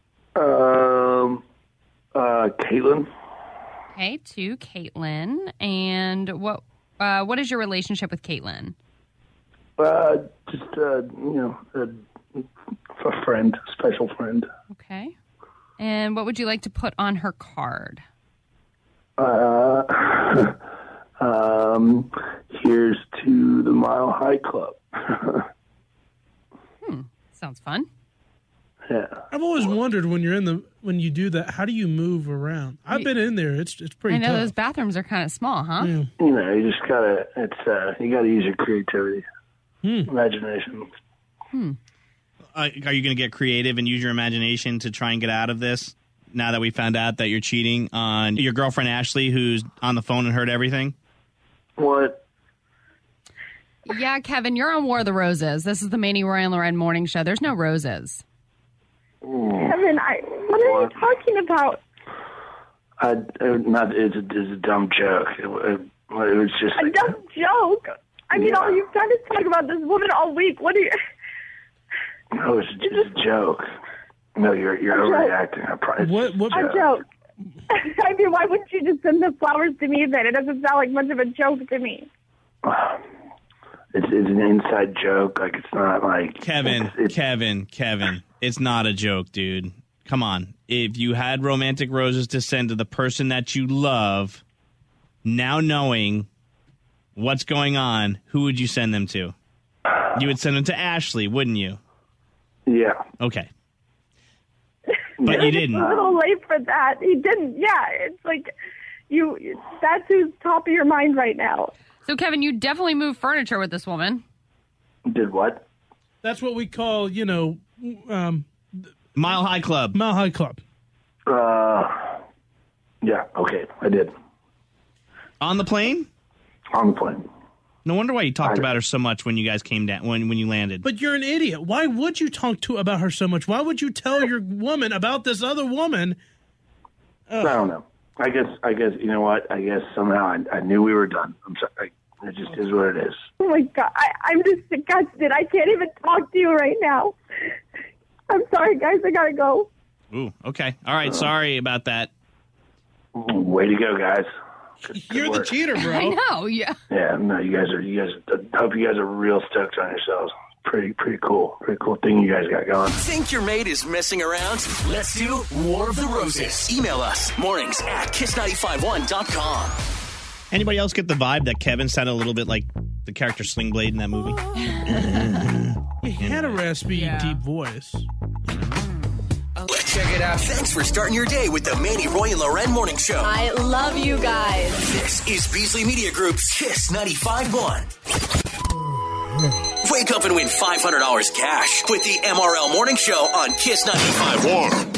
Caitlin. Okay, to Caitlin. And what is your relationship with Caitlin? Just, a friend, a special friend. Okay. And what would you like to put on her card? Here's to the Mile High Club. Sounds fun. Yeah. I've always wondered when you do that, how do you move around? I've been in there. It's pretty I know tough. those bathrooms are kind of small, huh? Yeah. You just gotta. You gotta use your creativity, imagination. Are you going to get creative and use your imagination to try and get out of this? Now that we found out that you're cheating on your girlfriend Ashley, who's on the phone and heard everything. What? Yeah, Kevin, you're on War of the Roses. This is the Manny Roy and Loren morning show. There's no roses. Kevin, what are you talking about? It's a dumb joke. It was just A dumb joke? I mean, all you've done is talk about this woman all week. What are you... No, it's just a joke. No, you're overreacting. I promise. A joke. I mean, why wouldn't you just send the flowers to me then? It doesn't sound like much of a joke to me. It's an inside joke. Like, it's not like... Kevin. It's not a joke, dude. Come on. If you had romantic roses to send to the person that you love, now knowing what's going on, who would you send them to? You would send them to Ashley, wouldn't you? Yeah. Okay. But you didn't. It's a little late for that. He didn't. Yeah, it's like that's who's top of your mind right now. So, Kevin, you definitely moved furniture with this woman. Did what? That's what we call, Mile High Club. Mile High Club. Yeah, okay, I did. On the plane? On the plane. No wonder why you talked about her so much when you guys came down, when you landed. But you're an idiot. Why would you talk about her so much? Why would you tell your woman about this other woman? I don't know. I guess you know what? I guess somehow I knew we were done. I'm sorry. It just is what it is. Oh my God, I'm just disgusted. I can't even talk to you right now. I'm sorry, guys. I gotta go. Ooh, okay. All right. Sorry about that. Way to go, guys. You're the cheater, bro. I know. Yeah. Yeah. No, you guys. I hope you guys are real stoked on yourselves. Pretty cool. Pretty cool thing you guys got going. Think your mate is messing around? Let's do War of the Roses. Email us mornings at kiss951.com. Anybody else get the vibe that Kevin sounded a little bit like the character Sling Blade in that movie? He had a raspy, deep voice. Check it out. Thanks for starting your day with the Manny, Roy, and Loren Morning Show. I love you guys. This is Beasley Media Group's Kiss 95.1. Wake up and win $500 cash with the MRL Morning Show on Kiss 95.1.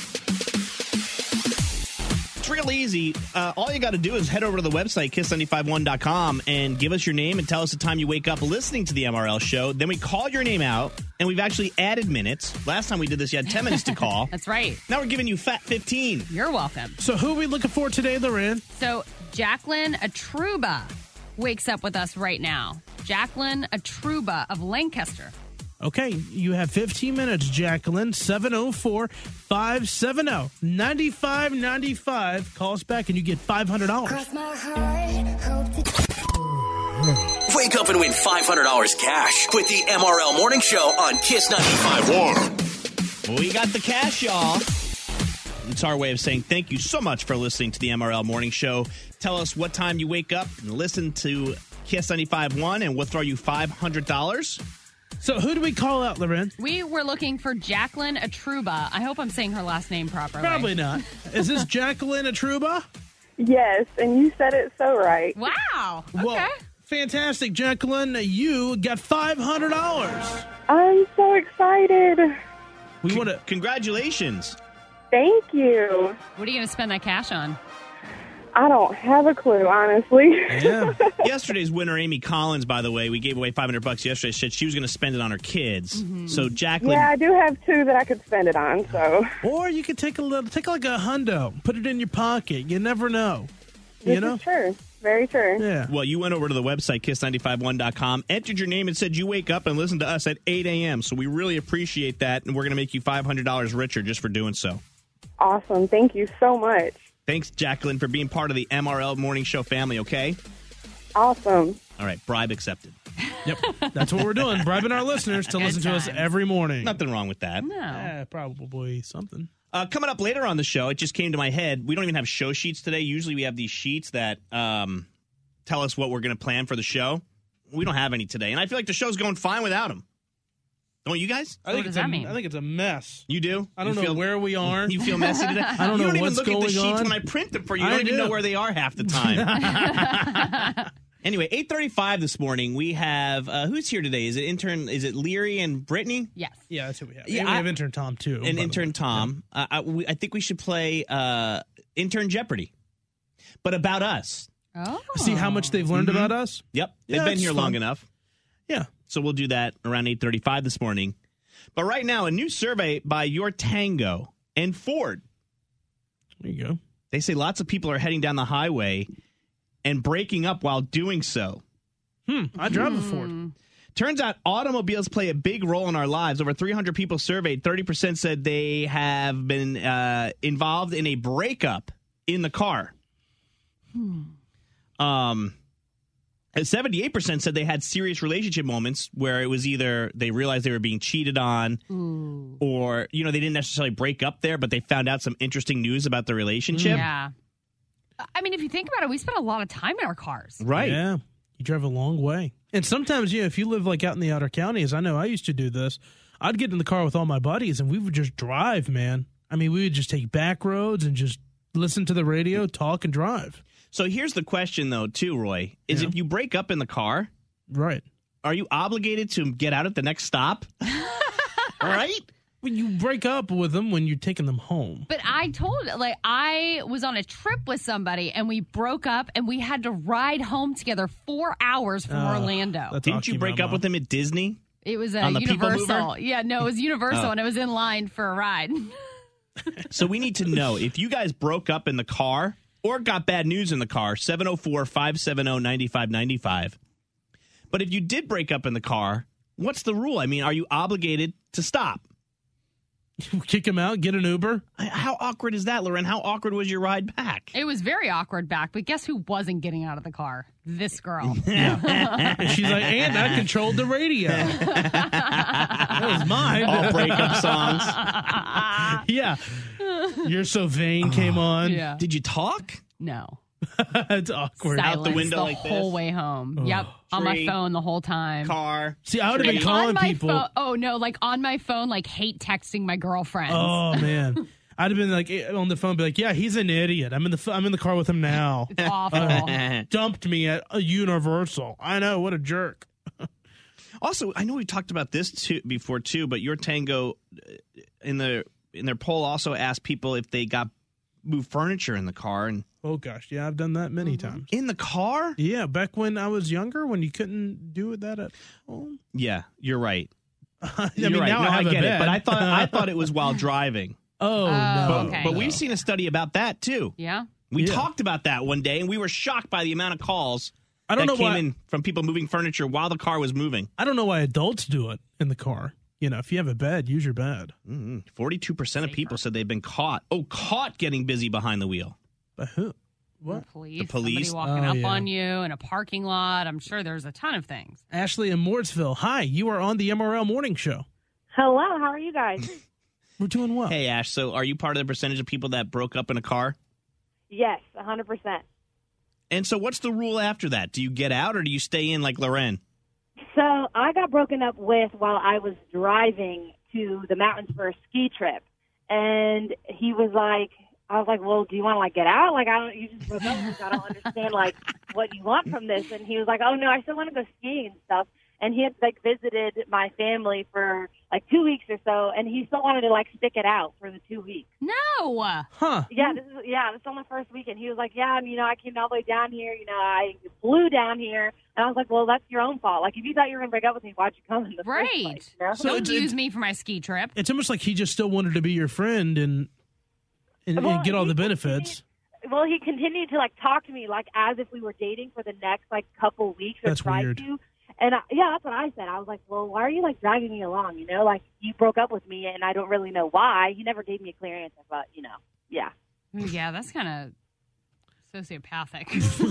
It's real easy. All you got to do is head over to the website, kiss951.com, and give us your name and tell us the time you wake up listening to the MRL show. Then we call your name out, and we've actually added minutes. Last time we did this, you had 10 minutes to call. That's right. Now we're giving you fat 15. You're welcome. So who are we looking for today, Loren? So Jacqueline Atruba wakes up with us right now. Jacqueline Atruba of Lancaster. Okay, you have 15 minutes, Jacqueline. 704-570-9595. Call us back and you get $500. Wake up and win $500 cash with the MRL Morning Show on Kiss 95.1. We got the cash, y'all. It's our way of saying thank you so much for listening to the MRL Morning Show. Tell us what time you wake up and listen to Kiss 95.1, and we'll throw you $500. So who do we call out, Loren? We were looking for Jacqueline Atruba. I hope I'm saying her last name properly. Probably not. Is this Jacqueline Atruba? Yes, and you said it so right. Wow. Okay. Well, fantastic, Jacqueline. You got $500. I'm so excited. We want to Congratulations. Thank you. What are you going to spend that cash on? I don't have a clue, honestly. Yeah. Yesterday's winner, Amy Collins, by the way, we gave away $500 yesterday. Said she was going to spend it on her kids. Mm-hmm. So Jacqueline, Yeah, I do have two that I could spend it on, so. Or you could take like a hundo, put it in your pocket. You never know. This is true. Very true. Yeah. Well, you went over to the website, kiss951.com, entered your name, and said you wake up and listen to us at 8 a.m. So we really appreciate that, and we're going to make you $500 richer just for doing so. Awesome. Thank you so much. Thanks, Jacqueline, for being part of the MRL Morning Show family, okay? Awesome. All right, bribe accepted. Yep. That's what we're doing, bribing our listeners to listen to us every morning. Nothing wrong with that. No. Yeah, probably something. Coming up later on the show, it just came to my head. We don't even have show sheets today. Usually we have these sheets that tell us what we're going to plan for the show. We don't have any today, and I feel like the show's going fine without them. Don't you guys? I think it's a mess. You do? I don't know where we are. You feel messy today? I don't know what's going on. You don't even look at the sheets when I print them for you. You don't even know where they are half the time. Anyway, 8:35 this morning, we have, who's here today? Is it Leary and Brittany? Yes. Yeah, that's who we have. Yeah, we have intern Tom, too. And intern Tom. I think we should play Intern Jeopardy, but about us. Oh. See how much they've learned about us? Yep. They've been here long enough. Yeah. So we'll do that around 8:35 this morning. But right now, a new survey by Your Tango and Ford. There you go. They say lots of people are heading down the highway and breaking up while doing so. I drive a Ford. Turns out automobiles play a big role in our lives. Over 300 people surveyed. 30% said they have been involved in a breakup in the car. 78% said they had serious relationship moments where it was either they realized they were being cheated on or, they didn't necessarily break up there, but they found out some interesting news about the relationship. Yeah. I mean, if you think about it, we spend a lot of time in our cars. Right. Yeah. You drive a long way. And sometimes, if you live like out in the outer counties, I know I used to do this. I'd get in the car with all my buddies and we would just drive, man. I mean, we would just take back roads and just listen to the radio, talk, and drive. So here's the question, though, too, Roy, is if you break up in the car, right, are you obligated to get out at the next stop? Right? Well, you break up with them when you're taking them home. But I was on a trip with somebody and we broke up and we had to ride home together 4 hours from Orlando. Didn't you break up with him at Disney? It was a on the People Universal. Mover? Yeah, no, it was Universal and it was in line for a ride. So we need to know if you guys broke up in the car or got bad news in the car, 704-570-9595. But if you did break up in the car, what's the rule? I mean, are you obligated to stop? Kick him out, get an Uber? How awkward is that, Lauren? How awkward was your ride back? It was very awkward back, but guess who wasn't getting out of the car? This girl. And she's like, and I controlled the radio. That was mine. All breakup songs. Yeah. You're So Vain came on. Yeah. Did you talk? No. It's awkward. Silence Out the window the like this? whole way home. Yep. On my phone the whole time. Car. See, I would have been calling people. Oh, no. Like on my phone, like hate texting my girlfriends. Oh, man. I'd have been like on the phone, be like, "Yeah, he's an idiot. I'm in the car with him now." It's awful. Dumped me at a Universal. I know, what a jerk. Also, I know we talked about this before too, but Your Tango in their poll also asked people if they got moved furniture in the car. And oh gosh, yeah, I've done that many times. In the car? Yeah, back when I was younger, when you couldn't do that at home. Yeah, you're right. You're right. Now I get it, but I thought it was while driving. Oh, no. Okay. But we've seen a study about that, too. Yeah? We talked about that one day, and we were shocked by the amount of calls that came in from people moving furniture while the car was moving. I don't know why adults do it in the car. If you have a bed, use your bed. 42% of people said they've been caught. Oh, caught getting busy behind the wheel. By who? What? The police. police? Somebody walking up on you in a parking lot. I'm sure there's a ton of things. Ashley in Morrisville. Hi, you are on the MRL Morning Show. Hello, how are you guys? We're doing well. Hey, Ash, so are you part of the percentage of people that broke up in a car? Yes, 100%. And so what's the rule after that? Do you get out or do you stay in like Loren? So I got broken up with while I was driving to the mountains for a ski trip. And he was like, I was like, well, do you want to get out? You just broke up with me. I don't understand what you want from this. And he was like, oh no, I still want to go skiing and stuff. And he had visited my family for 2 weeks or so, and he still wanted to stick it out for the 2 weeks. No. Huh. Yeah, this is on the first weekend. He was like, yeah, I came all the way down here. I flew down here, and I was like, well, that's your own fault. If you thought you were going to break up with me, why'd you come in the first place? So don't use me for my ski trip. It's almost like he just still wanted to be your friend and get all the benefits. Well, he continued to like talk to me like as if we were dating for the next like couple weeks. Or That's weird. To. And that's what I said. I was like, well, why are you like dragging me along? You know, like you broke up with me, and I don't really know why. He never gave me a clear answer, but yeah. Yeah, that's kind of sociopathic.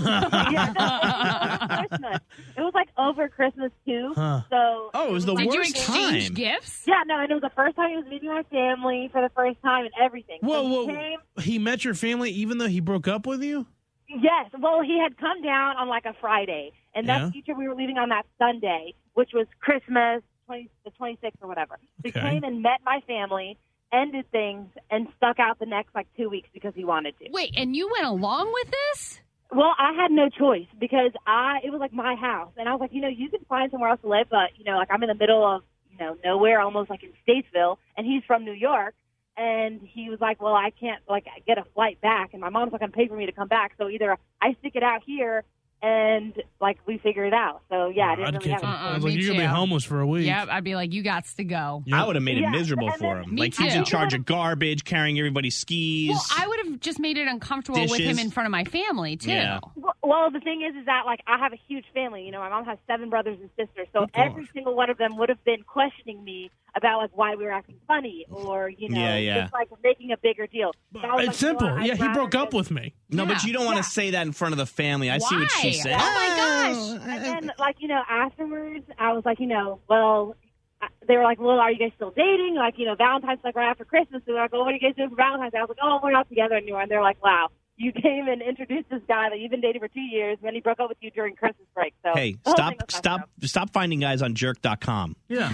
Christmas. It was like over Christmas too. Huh. So it was the Did worst you exchange time. gifts? Yeah, no, and it was the first time he was meeting my family for the first time and everything. Whoa, So whoa. he came, He met your family even though he broke up with you? yes, well, he had come down on like a Friday, and that future we were leaving on that Sunday, which was Christmas, the 26th or whatever. So he came and met my family, ended things, and stuck out the next like 2 weeks because he wanted to. Wait, and you went along with this? Well, I had no choice because it was like my house, and I was like, you can find somewhere else to live, but like I'm in the middle of nowhere, almost like in Statesville, and he's from New York, and he was like, well, I can't like get a flight back, and my mom's not gonna pay for me to come back, so either I stick it out here and like we figure it out. So yeah, I didn't really have. I was like, you're gonna be homeless for a week. Yep, I'd be like, you gots to go. I would have made it Yeah, miserable and for then- him. Me Like he's too. in charge of garbage, carrying everybody's skis. Well, I would have just made it uncomfortable with Dishes. him in front of my family too. Yeah. Well, the thing is that like I have a huge family. My mom has 7 brothers and sisters, so every single one of them would have been questioning me about like why we were acting funny or just like making a bigger deal. So I was It's like, simple. well, Yeah, I'd he rather broke up just- with me. No, but you don't want to say that in front of the family. I see what she said. Oh my gosh. And then, like, afterwards, I was like, well, they were like, well, are you guys still dating? Like, Valentine's like right after Christmas. So they're like, oh, what are you guys doing for Valentine's Day? I was like, oh, we're not together anymore. And they're like, wow, you came and introduced this guy that you've been dating for 2 years, and then he broke up with you during Christmas break. So Hey, the whole thing was messed up. stop finding guys on jerk.com. Yeah.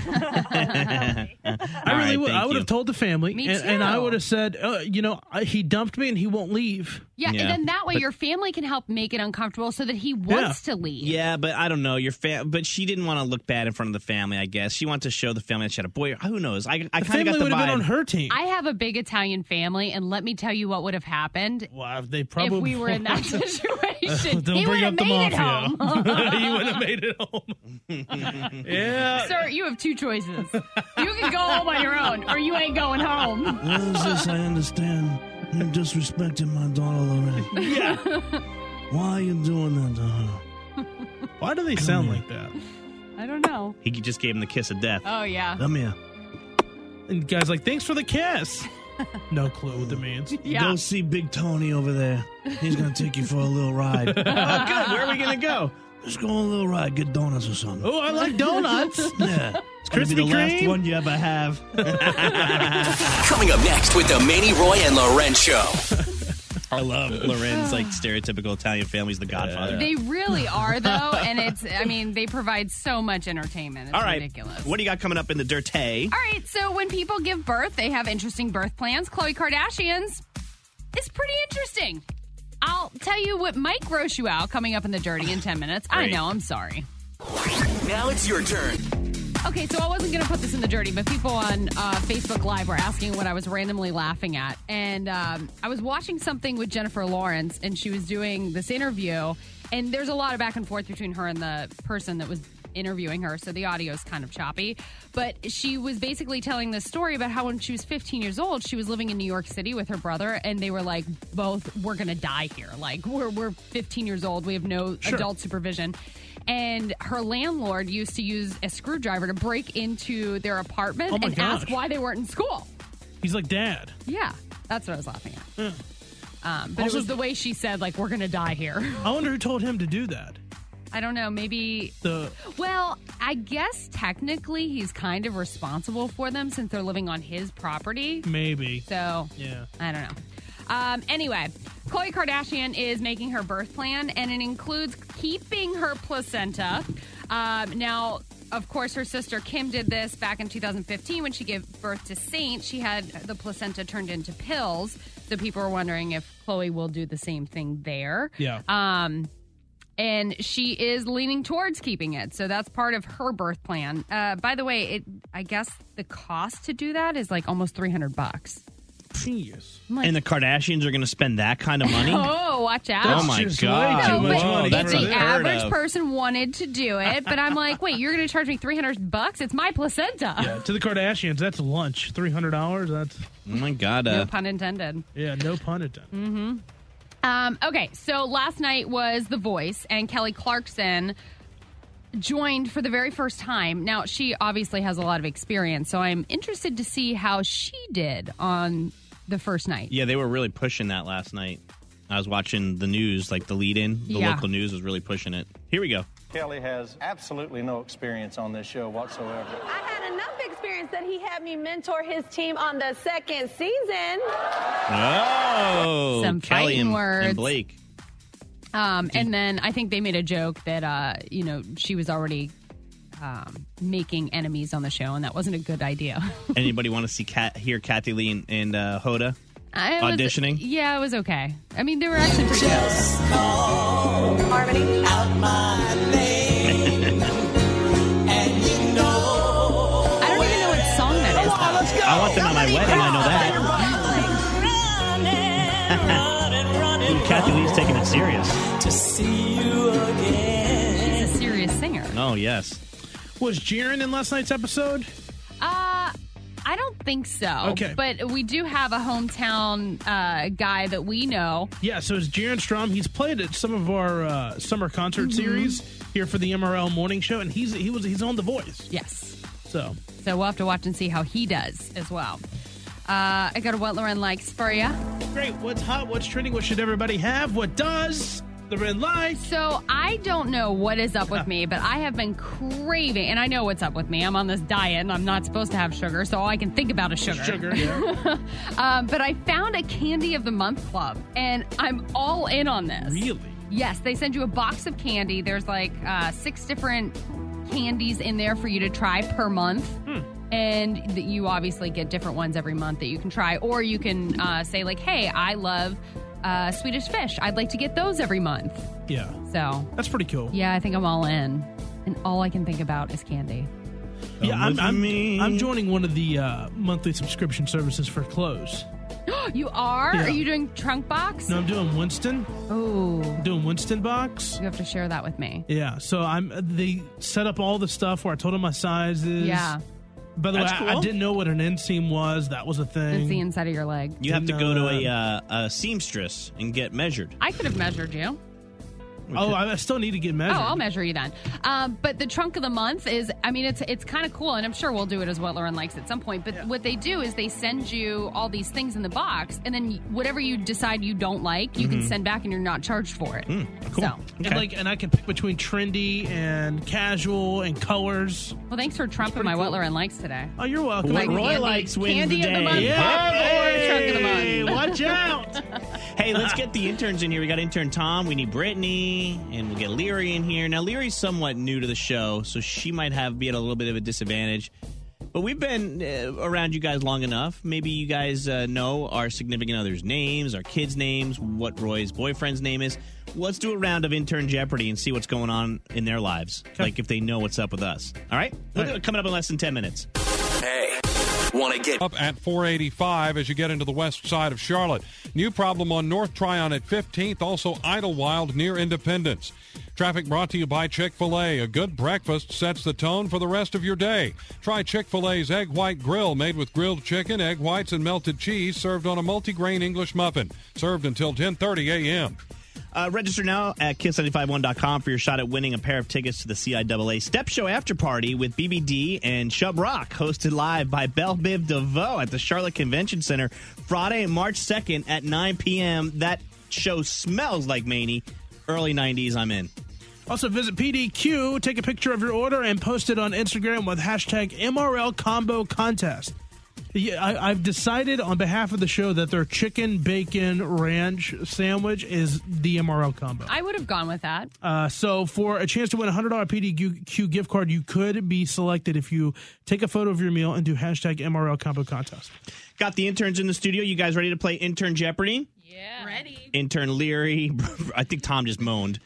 I really would. I would have told the family, Me and I too. would have said, he dumped me and he won't leave. Yeah, and then that way your family can help make it uncomfortable so that he wants to leave. Yeah, but I don't know. But she didn't want to look bad in front of the family, I guess. She wanted to show the family that she had a boy. Who knows? I kind of got family the would have vibe. been on her team. I have a big Italian family, and let me tell you what would have happened Well, they probably if we were in that situation. Don't He bring would up have the made it mafia. home. You would have made it home. Yeah. Sir, you have 2 choices. You can go home on your own, or you ain't going home. What is this? I understand. You're disrespecting my daughter, Lorraine. Yeah. Why are you doing that to her? Why do they sound like that? I don't know. He just gave him the kiss of death. Oh, yeah. Come here. And the guy's like, thanks for the kiss. No clue what that means. Yeah. Go see Big Tony over there. He's going to take you for a little ride. Oh, good. Where are we going to go? Just go on a little ride. Get donuts or something. Oh, I like donuts. Yeah. It's going to be the Krispy last Kreme? one you ever have. Coming up next with the Manny Roy and Loren Show. I love Loren's like stereotypical Italian family's the Godfather. They really are, though, and they provide so much entertainment. It's All right. ridiculous. What do you got coming up in the dirt? All right, so when people give birth, they have interesting birth plans. Khloe Kardashian's is pretty interesting. I'll tell you what might gross you out coming up in the dirty in 10 minutes. I Great. know, I'm sorry. Now it's your turn. Okay, so I wasn't going to put this in the dirty, but people on Facebook Live were asking what I was randomly laughing at. And I was watching something with Jennifer Lawrence, and she was doing this interview. And there's a lot of back and forth between her and the person that was interviewing her, so the audio is kind of choppy. But she was basically telling this story about how when she was 15 years old, she was living in New York City with her brother, and they were like, both, we're going to die here. Like, we're 15 years old. We have no adult supervision. And her landlord used to use a screwdriver to break into their apartment Oh my and gosh. ask why they weren't in school. He's like, Dad. Yeah, that's what I was laughing at. Yeah. But Also- it was the way she said, like, we're going to die here. I wonder who told him to do that. I don't know, maybe... The Well, I guess technically he's kind of responsible for them since they're living on his property. Maybe. So, Yeah. I don't know. Anyway, Khloe Kardashian is making her birth plan, and it includes keeping her placenta. Now, of course, her sister Kim did this back in 2015 when she gave birth to Saint. She had the placenta turned into pills, so people are wondering if Khloe will do the same thing there. Yeah. And she is leaning towards keeping it, so that's part of her birth plan. By the way, I guess the cost to do that is like almost $300. Genius. And the Kardashians are going to spend that kind of money? Oh, watch out. Oh, my just God. way too much Whoa, money that's If the unheard average of. person wanted to do it, but I'm like, wait, you're going to charge me $300? It's my placenta. Yeah, to the Kardashians, that's lunch. $300. That's Oh, my God. No pun intended. yeah, no pun intended. Okay, so last night was The Voice, and Kelly Clarkson joined for the very first time. Now, she obviously has a lot of experience, so I'm interested to see how she did on the first night. Yeah, they were really pushing that last night. I was watching the news, like the lead-in. The local news was really pushing it. Here we go. Kelly has absolutely no experience on this show whatsoever. I had enough experience that he had me mentor his team on the second season. Oh, Some Kelly fighting and words. Blake. And then I think they made a joke that, she was already making enemies on the show, and that wasn't a good idea. Anybody want to hear Kathy Lee and Hoda auditioning? Yeah, it was okay. I mean, they were actually pretty good. Harmony. Out my name, and you know. I don't even know what song that is. Let's go. I want them at my wedding. I know that. Ooh, Kathy Lee's taking it serious. To see you again. She's a serious singer. Oh, yes. Was Jiren in last night's episode? I don't think so. Okay. But we do have a hometown guy that we know. Yeah, so it's Jiren Strom. He's played at some of our summer concert series here for the MRL Morning Show, and he's on The Voice. Yes. So we'll have to watch and see how he does as well. I got a What Lauren Likes for you. Great. What's hot? What's trending? What should everybody have? What does Lauren like? So I don't know what is up with me, but I have been craving, and I know what's up with me. I'm on this diet, and I'm not supposed to have sugar, so all I can think about is sugar. Sugar, yeah. But I found a Candy of the Month club, and I'm all in on this. Really? Yes, they send you a box of candy. There's like 6 different candies in there for you to try per month. And you obviously get different ones every month that you can try. Or you can say like, hey, I love Swedish Fish. I'd like to get those every month. Yeah. So that's pretty cool. Yeah, I think I'm all in. And all I can think about is candy. Yeah, I'm joining one of the monthly subscription services for clothes. You are? Yeah. Are you doing Trunk Box? No, I'm doing Winston. Oh. Doing Winston Box. You have to share that with me. Yeah, so they set up all the stuff where I told them my sizes. Yeah. By the way, That's cool. I didn't know what an inseam was. That was a thing. It's the inside of your leg. You have to go to a seamstress and get measured. I could have measured you. Oh, I still need to get measured. Oh, I'll measure you then. But the trunk of the month is, I mean, it's kind of cool, and I'm sure we'll do it as What Lauren Likes at some point. But what they do is they send you all these things in the box, and then whatever you decide you don't like, you can send back, and you're not charged for it. Cool. So, And I can pick between trendy and casual and colors. well, thanks for trumping my What Lauren Likes today. Oh, you're welcome. What Roy candy- likes wins candy the of the day. month, or trunk of the month. Hey, watch out. Hey, let's get the interns in here. We got intern Tom. We need Brittany, and we'll get Leary in here. Now, Leary's somewhat new to the show, so she might be at a little bit of a disadvantage. But we've been around you guys long enough. Maybe you guys know our significant others' names, our kids' names, what Roy's boyfriend's name is. Let's do a round of Intern Jeopardy and see what's going on in their lives, like if they know what's up with us. All right? Coming up in less than 10 minutes. Hey, want to get up at 485 as you get into the west side of Charlotte. New problem on North Tryon at 15th, also Idlewild near Independence. Traffic brought to you by Chick-fil-A. A good breakfast sets the tone for the rest of your day. Try Chick-fil-A's Egg White Grill, made with grilled chicken, egg whites, and melted cheese, served on a multigrain English muffin. Served until 10:30 a.m. Register now at Kiss951.com for your shot at winning a pair of tickets to the CIAA Step Show After Party with BBD and Chub Rock, hosted live by Belle Biv DeVoe at the Charlotte Convention Center Friday, March 2nd at 9 p.m. That show smells like Maney. Early 90s, I'm in. Also, visit PDQ, take a picture of your order, and post it on Instagram with hashtag MRL Combo Contest. Yeah, I've decided on behalf of the show that their chicken bacon ranch sandwich is the MRL combo. I would have gone with that. So for a chance to win a $100 PDQ gift card, you could be selected if you take a photo of your meal and do hashtag MRL Combo Contest. Got the interns in the studio. You guys ready to play Intern Jeopardy? Yeah. Ready. Intern Leary. I think Tom just moaned.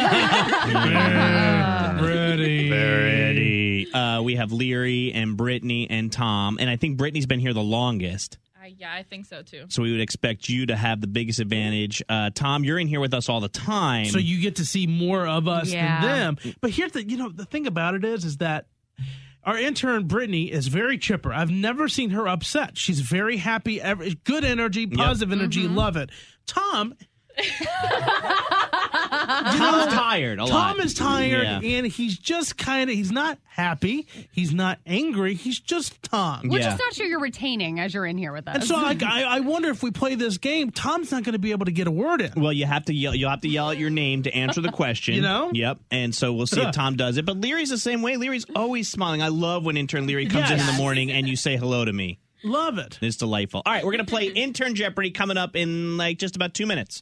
Ready. We have Leary and Brittany and Tom. And I think Brittany's been here the longest. Yeah, I think so, too. So we would expect you to have the biggest advantage. Tom, you're in here with us all the time. So you get to see more of us than them. But here's the thing about it is that our intern, Brittany, is very chipper. I've never seen her upset. She's very happy. Good energy, positive energy. Love it. Tom, Tom's tired a lot. Tom is tired, Yeah. and he's just he's not happy. He's not angry. He's just Tom. We're just not sure you're retaining as you're in here with us. And so I wonder if we play this game, Tom's not going to be able to get a word in. Well, you'll have to yell at your name to answer the question. You know? Yep. And so we'll see if Tom does it. But Leary's the same way. Leary's always smiling. I love when intern Leary comes in the morning and you say hello to me. Love it. It's delightful. All right, we're going to play Intern Jeopardy coming up in like just about 2 minutes.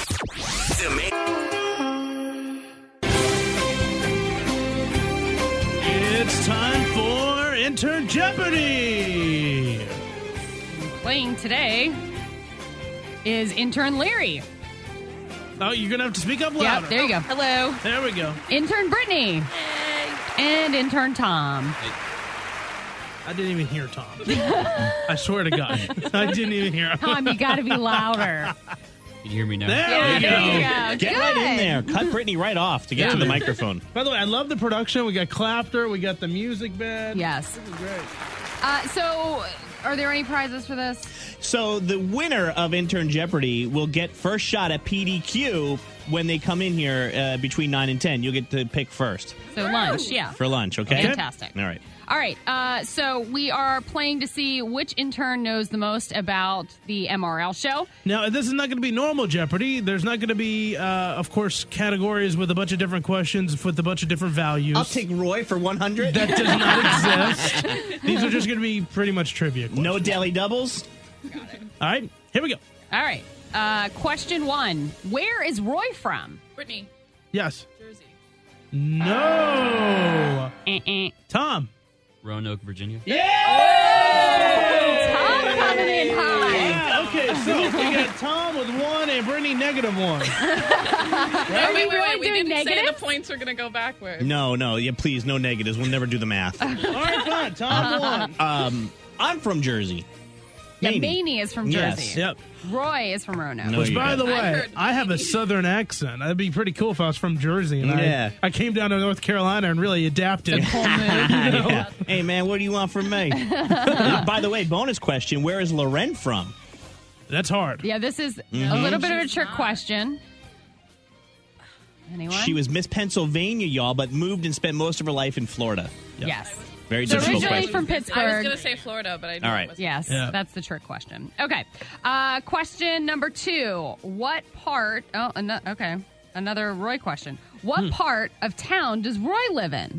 It's time for Intern Jeopardy! Playing today is intern Leary. Oh, you're going to have to speak up louder. Yeah, there you go. Hello. There we go. Intern Brittany. And intern Tom. I didn't even hear Tom. I swear to God. I didn't even hear him. Tom, you got to be louder. Can you hear me now? There we go. Get right in there. Cut Brittany right off to get to the microphone. By the way, I love the production. We got Clapter. We got the music bed. Yes. This is great. So, are there any prizes for this? So the winner of Intern Jeopardy will get first shot at PDQ when they come in here between 9 and 10. You'll get to pick first. So lunch, yeah. For lunch, okay? Fantastic. All right. All right, so we are playing to see which intern knows the most about the MRL show. Now, this is not going to be normal Jeopardy. There's not going to be, of course, categories with a bunch of different questions with a bunch of different values. I'll take Roy for 100. That does not exist. These are just going to be pretty much trivia questions. No daily doubles? Got it. All right, here we go. All right, question 1. Where is Roy from? Brittany. Yes. Jersey. No. Tom. Roanoke, Virginia. Tom coming in high. Yeah, okay, so we got Tom with 1 and Brittany -1. Are we really We doing didn't say negative? the points are going to go backwards. No, yeah, please, no negatives. We'll never do the math. All right, fine. Tom won. I'm from Jersey. Yeah, Maney is from Jersey. Yes. Yep. Roy is from Roanoke. No, Which, you by the don't. way, I have a southern accent. That'd be pretty cool if I was from Jersey. And Yeah. I came down to North Carolina and really adapted. Yeah. Hey, man, what do you want from me? By the way, bonus question, where is Loren from? That's hard. Yeah, this is a little bit of a trick question. Anyone? She was Miss Pennsylvania, y'all, but moved and spent most of her life in Florida. Yes. Very So difficult originally question. from I was Pittsburgh. going to say Florida, but I knew All right. it was. Yes, Yeah. that's the trick question. Okay. Question number 2. What part... Oh, okay. Another Roy question. What part of town does Roy live in?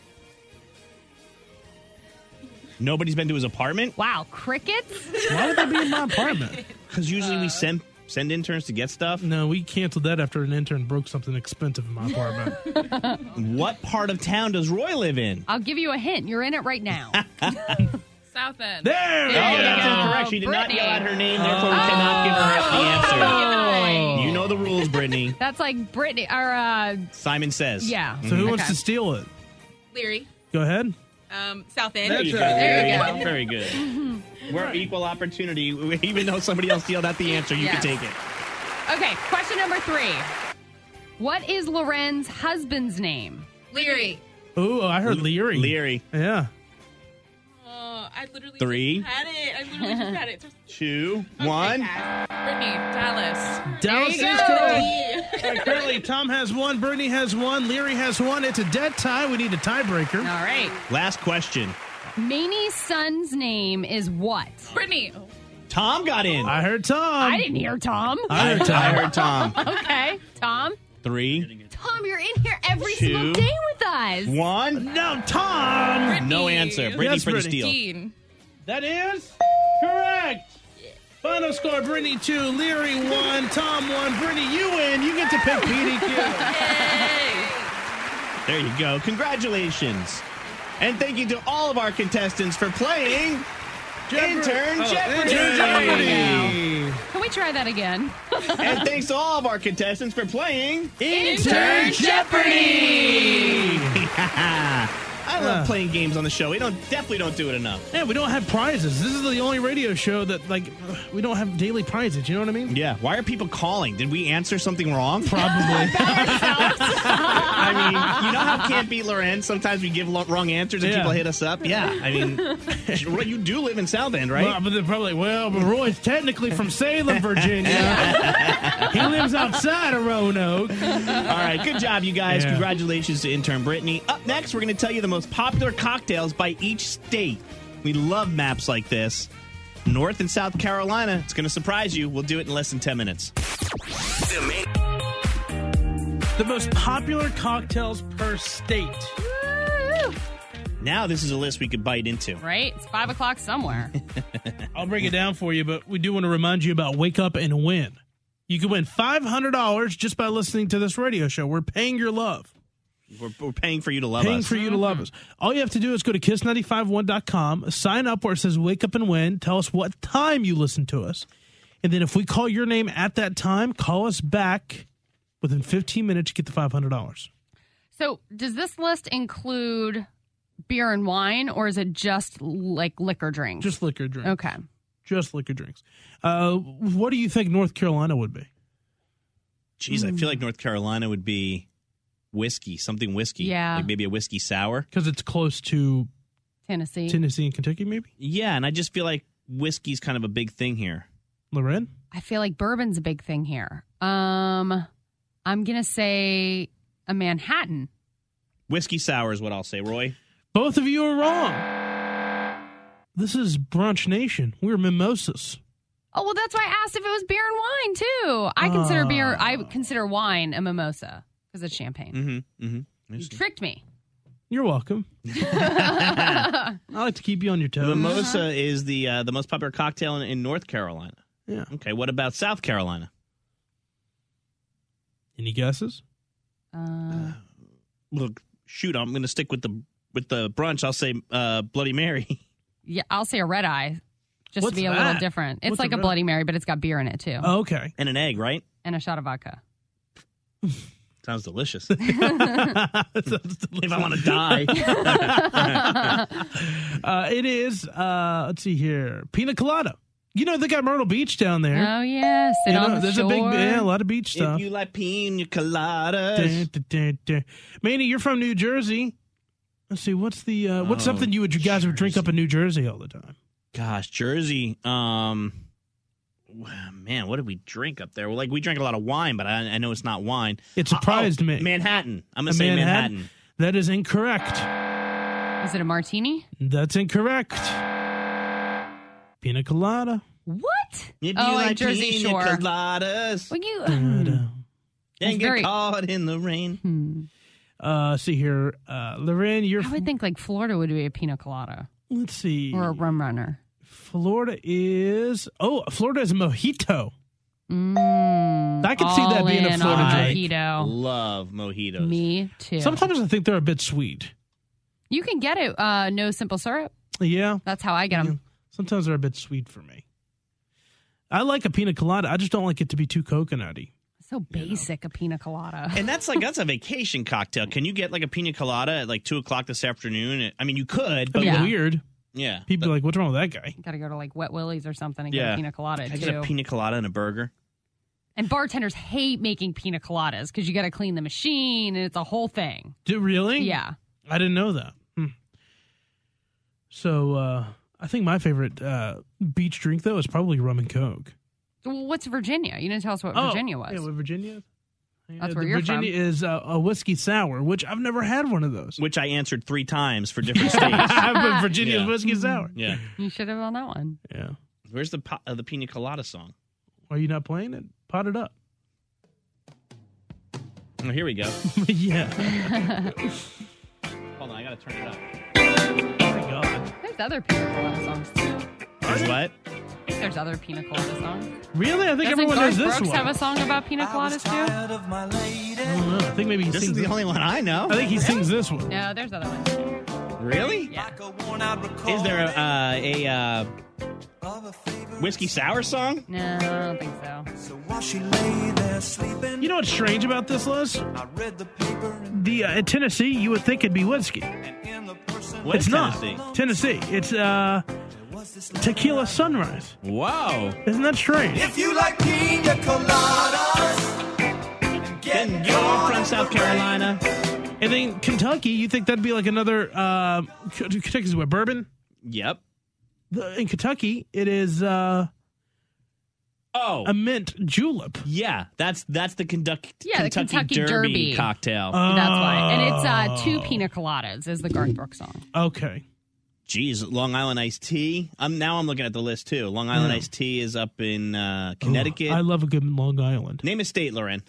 Nobody's been to his apartment? Wow, crickets? Why would they be in my apartment? Because usually we send interns to get stuff. No, we canceled that after an intern broke something expensive in my apartment. What part of town does Roy live in? I'll give you a hint. You're in it right now. South End. There we There you That's go. incorrect. She did not Brittany. yell out her name, therefore we cannot give her the answer. Oh. You know the rules, Brittany. That's like Brittany, or, Simon says. yeah. So who wants Okay. to steal it? Leary. Go ahead. South End. That's right. There you go. Very good. We're equal opportunity. Even though somebody else yelled out the answer, you Yes. can take it. Okay, question number 3. What is Loren's husband's name? Leary. Ooh, I heard Leary. Leary. Yeah. I literally 3, just had it. I literally just had it. 2, 1. Brittany. Dallas. Dallas There you is go. correct. All right, currently, Tom has 1, Brittany has 1, Leary has 1. It's a dead tie. We need a tiebreaker. All right. Last question. Maney's son's name is what? Brittany. Tom got in. I heard Tom. I didn't hear Tom. I heard Tom. I heard Tom. Okay, Tom. 3, Tom, you're in here every 2, single day with us. 1. No, Tom. Brittany. No answer. Brittany Yes, for the Brittany. steal. Dean. That is correct. Final score, Brittany 2, Leary 1, Tom 1. Brittany, you win. You get to pick PDQ. There you go. Congratulations. And thank you to all of our contestants for playing Intern Jeopardy. Can we try that again? And thanks to all of our contestants for playing Intern Jeopardy. I love playing games on the show. We definitely don't do it enough. Yeah, we don't have prizes. This is the only radio show that, we don't have daily prizes. You know what I mean? Yeah. Why are people calling? Did we answer something wrong? Probably. I I mean, you know how Can't Beat Loren? Sometimes we give wrong answers and people hit us up. Yeah, I mean, you do live in South End, right? Well, but they're probably but Roy's technically from Salem, Virginia. He lives outside of Roanoke. All right, good job, you guys. Yeah. Congratulations to intern Brittany. Up next, we're going to tell you the most popular cocktails by each state. We love maps like this. North and South Carolina. It's going to surprise you. We'll do it in less than 10 minutes. The most popular cocktails per state. Woo! Now this is a list we could bite into. Right? It's 5 o'clock somewhere. I'll break it down for you, but we do want to remind you about Wake Up and Win. You can win $500 just by listening to this radio show. We're paying your love. We're paying for you to love us. Paying for you to love us. All you have to do is go to kiss951.com, sign up where it says Wake Up and Win, tell us what time you listen to us. And then if we call your name at that time, call us back within 15 minutes, you get the $500. So does this list include beer and wine, or is it just like liquor drinks? Just liquor drinks. Okay. Just liquor drinks. What do you think North Carolina would be? Jeez, I feel like North Carolina would be whiskey, something whiskey. Yeah. Like maybe a whiskey sour. Because it's close to Tennessee and Kentucky, maybe? Yeah, and I just feel like whiskey's kind of a big thing here. Loren? I feel like bourbon's a big thing here. I'm going to say a Manhattan. Whiskey sour is what I'll say, Roy. Both of you are wrong. This is Brunch Nation. We're mimosas. Oh, well, that's why I asked if it was beer and wine, too. I consider wine a mimosa because it's champagne. You tricked me. You're welcome. I like to keep you on your toes. Mimosa is the most popular cocktail in North Carolina. Yeah. Okay, what about South Carolina? Any guesses? Look, shoot, I'm going to stick with the brunch. I'll say Bloody Mary. Yeah, I'll say a red eye, just What's to be a that? little different. It's What's like a Bloody Mary, but it's got beer in it, too. Oh, okay. And an egg, right? And a shot of vodka. Sounds delicious. If I want to die. It is, let's see here, pina colada. You know, they got Myrtle Beach down there. Oh, yes. There's a lot of beach stuff. If you like pina coladas. Manny, you're from New Jersey. Let's see, what's something you guys would drink up in New Jersey all the time? Gosh, Jersey. Man, what did we drink up there? Well, like we drank a lot of wine, but I know it's not wine. It surprised me. Manhattan. I'm going to say Manhattan. That is incorrect. Is it a martini? That's incorrect. Pina colada. What? If you like Jersey pina Shore. coladas. Well, you and get caught in the rain. See here, Lorraine, I would think like Florida would be a pina colada. Let's see. Or a rum runner. Florida is a mojito. I could see that being a Florida drink. Mojito. Love mojitos. Me too. Sometimes I think they're a bit sweet. You can get it no simple syrup. Yeah. That's how I get them. Sometimes they're a bit sweet for me. I like a pina colada. I just don't like it to be too coconutty. So basic, a pina colada. And that's a vacation cocktail. Can you get like a pina colada at like 2:00 this afternoon? I mean, you could, but weird. Yeah. People are like, what's wrong with that guy? Got to go to like Wet Willie's or something and get a pina colada, I get a pina colada and a burger. And bartenders hate making pina coladas because you got to clean the machine and it's a whole thing. Really? Yeah. I didn't know that. So I think my favorite beach drink, though, is probably rum and Coke. Well, what's Virginia? You didn't tell us what Virginia was. Yeah, what Virginia is? That's where you're Virginia from. is a whiskey sour, which I've never had one of those. Which I answered 3 times for different states. But Virginia's whiskey sour. Yeah. You should have on that one. Yeah. Where's the pina colada song? Are you not playing it? Pot it up. Oh, here we go. Yeah. Hold on, I got to turn it up. Oh, my God. There's other pina colada songs, too. There's what? There's other pina colada songs. Really? I think everyone knows this Brooks one. have a song about pina coladas, too? I don't know. I think maybe he This sings is the only one I know. I think he sings this one. No, there's other ones. Really? Yeah. Is there a whiskey sour song? No, I don't think so. You know what's strange about this, Liz? In Tennessee, you would think it'd be whiskey. What's It's not. Tennessee. It's Tequila Sunrise. Wow. Isn't that strange? If you like pina coladas, Getting going from South Carolina. And then Kentucky, you think that'd be like another... Kentucky's what, bourbon? Yep. In Kentucky, it is... a mint julep. Yeah, that's the Kentucky Kentucky Derby cocktail. That's why. And it's 2 pina coladas is the Garth Brooks song. Okay. Jeez, Long Island Iced Tea. I'm looking at the list too. Long Island Iced Tea is up in Connecticut. I love a good Long Island. Name a state, Loren.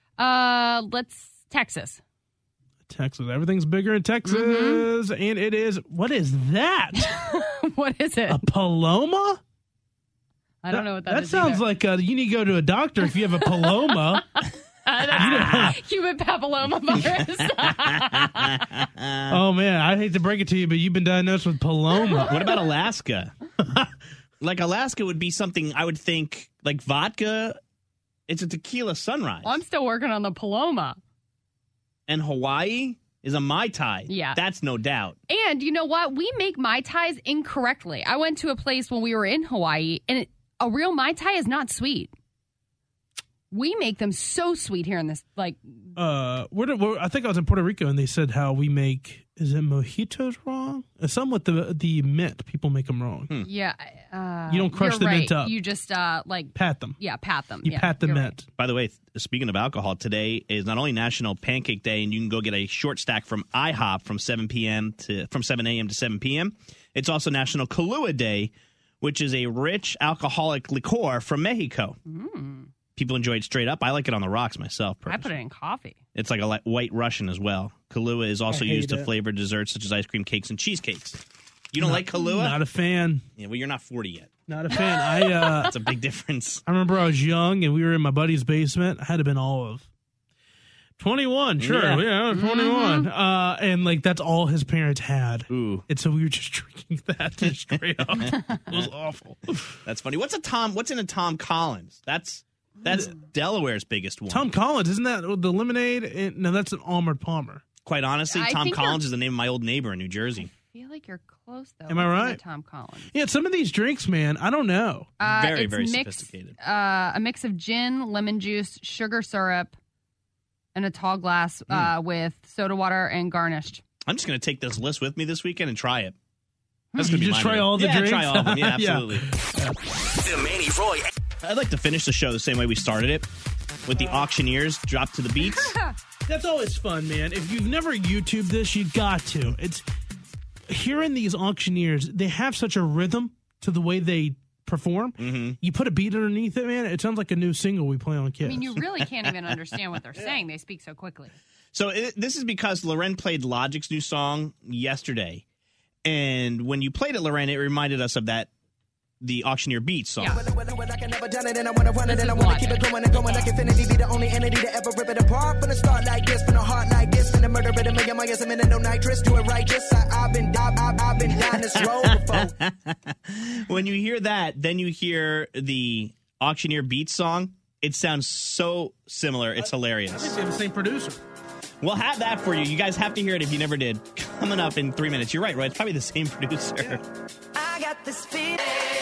Texas. Texas. Everything's bigger in Texas. And it is... What is that? What is it? A Paloma? I don't know what that is. That sounds either. like you need to go to a doctor if you have a Paloma. Human papillomavirus. Oh, man. I hate to break it to you, but you've been diagnosed with Paloma. What about Alaska? Like, Alaska would be something I would think, like vodka. It's a tequila sunrise. Well, I'm still working on the Paloma. And Hawaii is a Mai Tai. Yeah. That's no doubt. And you know what? We make Mai Tais incorrectly. I went to a place when we were in Hawaii, and a real Mai Tai is not sweet. We make them so sweet here in this, like... I think I was in Puerto Rico, and they said how we make... Is it mojitos wrong? Some with the mint. People make them wrong. Yeah. You don't crush the mint up. You just, pat them. Yeah, pat them. You pat the mint. Right. By the way, speaking of alcohol, today is not only National Pancake Day, and you can go get a short stack from IHOP from 7 a.m. to 7 p.m. It's also National Kahlua Day, which is a rich alcoholic liqueur from Mexico. People enjoy it straight up. I like it on the rocks myself, personally. I put it in coffee. It's like a white Russian as well. Kahlua is also used to flavor desserts such as ice cream cakes and cheesecakes. You don't like Kahlua? Not a fan. Yeah, well, you're not 40 yet. Not a fan. That's a big difference. I remember I was young, and we were in my buddy's basement. I had to have been all of 21, sure. Yeah, I was 21. And, like, that's all his parents had. Ooh. And so we were just drinking that just straight up. It was awful. That's funny. What's in a Tom Collins? That's Delaware's biggest one. Tom Collins, isn't that the lemonade? No, that's an Armored Palmer. Quite honestly, Tom Collins is the name of my old neighbor in New Jersey. I feel like you're close, though. Am I right? Tom Collins. Yeah, some of these drinks, man, I don't know. Very sophisticated. A mix of gin, lemon juice, sugar syrup, and a tall glass with soda water and garnished. I'm just going to take this list with me this weekend and try it. That's going to be just try all the drinks? Try all of them. Yeah, absolutely. The Manny Roy. I'd like to finish the show the same way we started it, with the auctioneers drop to the beats. That's always fun, man. If you've never YouTubed this, you got to. It's hearing these auctioneers, they have such a rhythm to the way they perform. You put a beat underneath it, man, it sounds like a new single we play on Kiss. I mean, you really can't even understand what they're saying. They speak so quickly. So this is because Loren played Logic's new song yesterday. And when you played it, Loren, it reminded us of the Auctioneer Beats song. Yeah. When you hear that, then you hear the Auctioneer Beats song. It sounds so similar. It's hilarious. It's the same producer. We'll have that for you. You guys have to hear it if you never did. Coming up in 3 minutes. You're right, It's probably the same producer. Yeah. I got this feeling.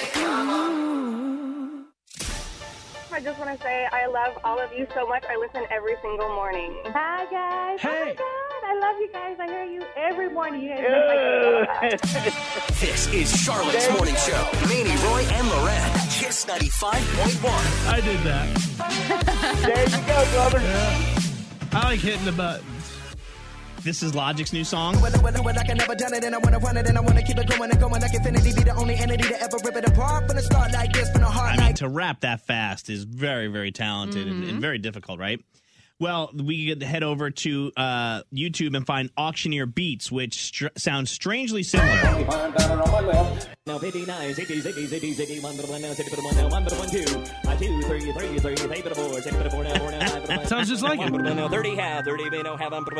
I just want to say I love all of you so much. I listen every single morning. Hi, guys. Hey. Oh, my God. I love you guys. I hear you every morning. You guys make my day. This is Charlotte's Morning Show. Manny, Roy, and Loren. Kiss 95.1. I did that. There you go, brother. Yeah. I like hitting the buttons. This is Logic's new song. I can never done it, and I want to run it, and I want to keep it going and going like infinity. Be the only entity to ever rip it apart. When it start like this, when a heart like... to rap that fast is very, very talented and very difficult, right? Well, we could head over to YouTube and find Auctioneer Beats, which sounds strangely similar. Now 59, 60, 60, 60, 60, 1, 1, now 60, 1, now 1, 1, 2, 2, 3, 3, 3, 3, 4, 6, 4, now 4, now 5, sounds just like it. Now 30, half, 30, no, half, half, 1,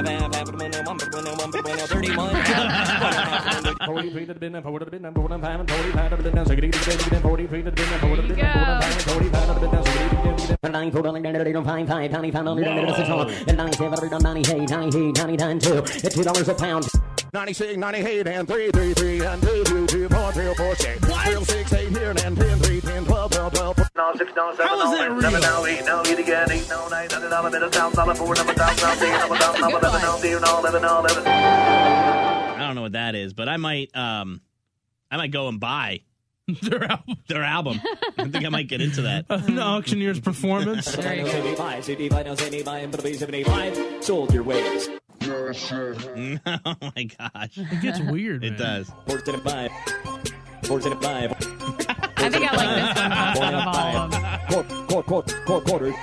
31, 43 to the bin, 4 to the bin, 4 to the 5, 45 to the bin, 60 to the bin, 43 to the bin, 4 to the bin, 45 to the bin, 60 to the bin, 9, 4, 5, 5, 25, and $97, 90, hey, 90, 92, $2 a pound. 96, 98, and 3, 3, 3, and 2, 2, 2, 4, 3, 4, 6. 3, 6, 8 here, and 10, 3, 10, 12, 12, 12. No, 6, no, 7, How is that no, real? 7, no, 8, no, 8 again, 8, no, 9, 9, 11, no, down, 4, number down, 10, number down, 11, no, 11, no, 11. I don't know what that is, but I might go and buy their album. I think I might get into that. An auctioneer's performance. 75, 75, 75, sold your ways. Oh my gosh. It gets weird, It does. 475. 475. I think I like this one out of all of them. Quarters.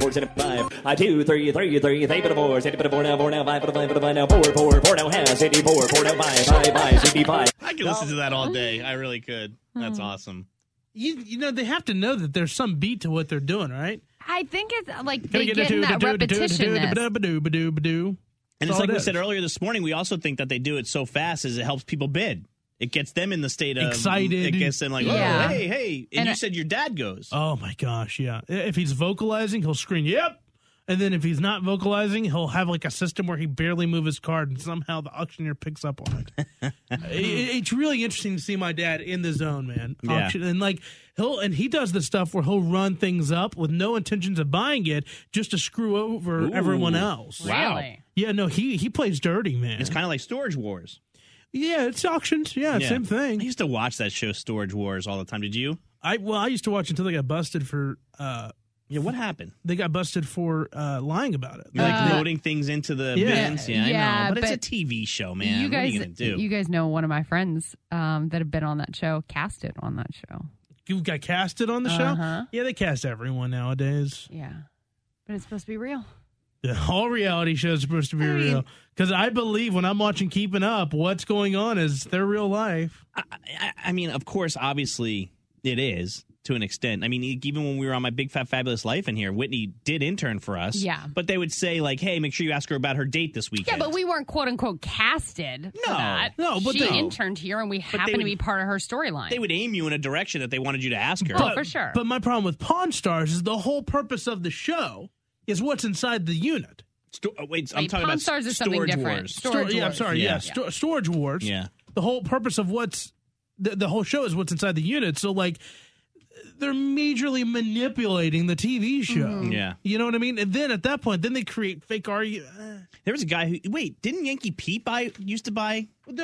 475. 2, 3, 3, 3, 3, 4, 6, 4 now, 4 now, 5, 5 now, 4, 4, 4 now, has 84, 4 now, 5, 5, 5, 65. I could listen to that all day. I really could. That's awesome. You know, they have to know that there's some beat to what they're doing, right? I think it's like they get in that repetitionness. And it's like we said earlier this morning, we also think that they do it so fast as it helps people bid. It gets them in the state of excited. It gets them like, Yeah. oh, hey. And you said your dad goes. Oh, my gosh, yeah. If he's vocalizing, he'll scream, yep. And then if he's not vocalizing, he'll have like a system where he barely moves his card and somehow the auctioneer picks up on it. It's really interesting to see my dad in the zone, man. Yeah. And like he does the stuff where he'll run things up with no intentions of buying it just to screw over everyone else. Wow. Really? Yeah, no, he plays dirty, man. It's kind of like Storage Wars. Yeah, it's auctions. Yeah, same thing. I used to watch that show, Storage Wars, all the time. Did you? I used to watch until they got busted for Yeah, what happened? They got busted for lying about it. Like loading things into the bins? Yeah, I know. But it's a but TV show, man. You guys, what are you going to do? You guys know one of my friends that have been on that show, casted on that show. You got casted on the show? Yeah, they cast everyone nowadays. Yeah. But it's supposed to be real. Yeah, all reality shows are supposed to be real. Because I believe when I'm watching Keeping Up, what's going on is their real life. I mean, of course, obviously, it is. To an extent. I mean, even when we were on My Big Fat Fabulous Life in here, Whitney did intern for us. Yeah. But they would say, like, hey, make sure you ask her about her date this weekend. Yeah, but we weren't quote-unquote casted for that. No, but she interned here, and we happened to be part of her storyline. They would aim you in a direction that they wanted you to ask her. Oh, for sure. But my problem with Pawn Stars is the whole purpose of the show is what's inside the unit. I'm talking about Stars is something Storage different. Wars. Storage I'm Wars. sorry. Yeah, Storage Wars. Yeah. The whole purpose of what's the whole show is what's inside the unit. So like they're majorly manipulating the TV show. Mm-hmm. Yeah. You know what I mean? And then at that point, then they create fake arguments. There was a guy who didn't Yankee Pete used to buy?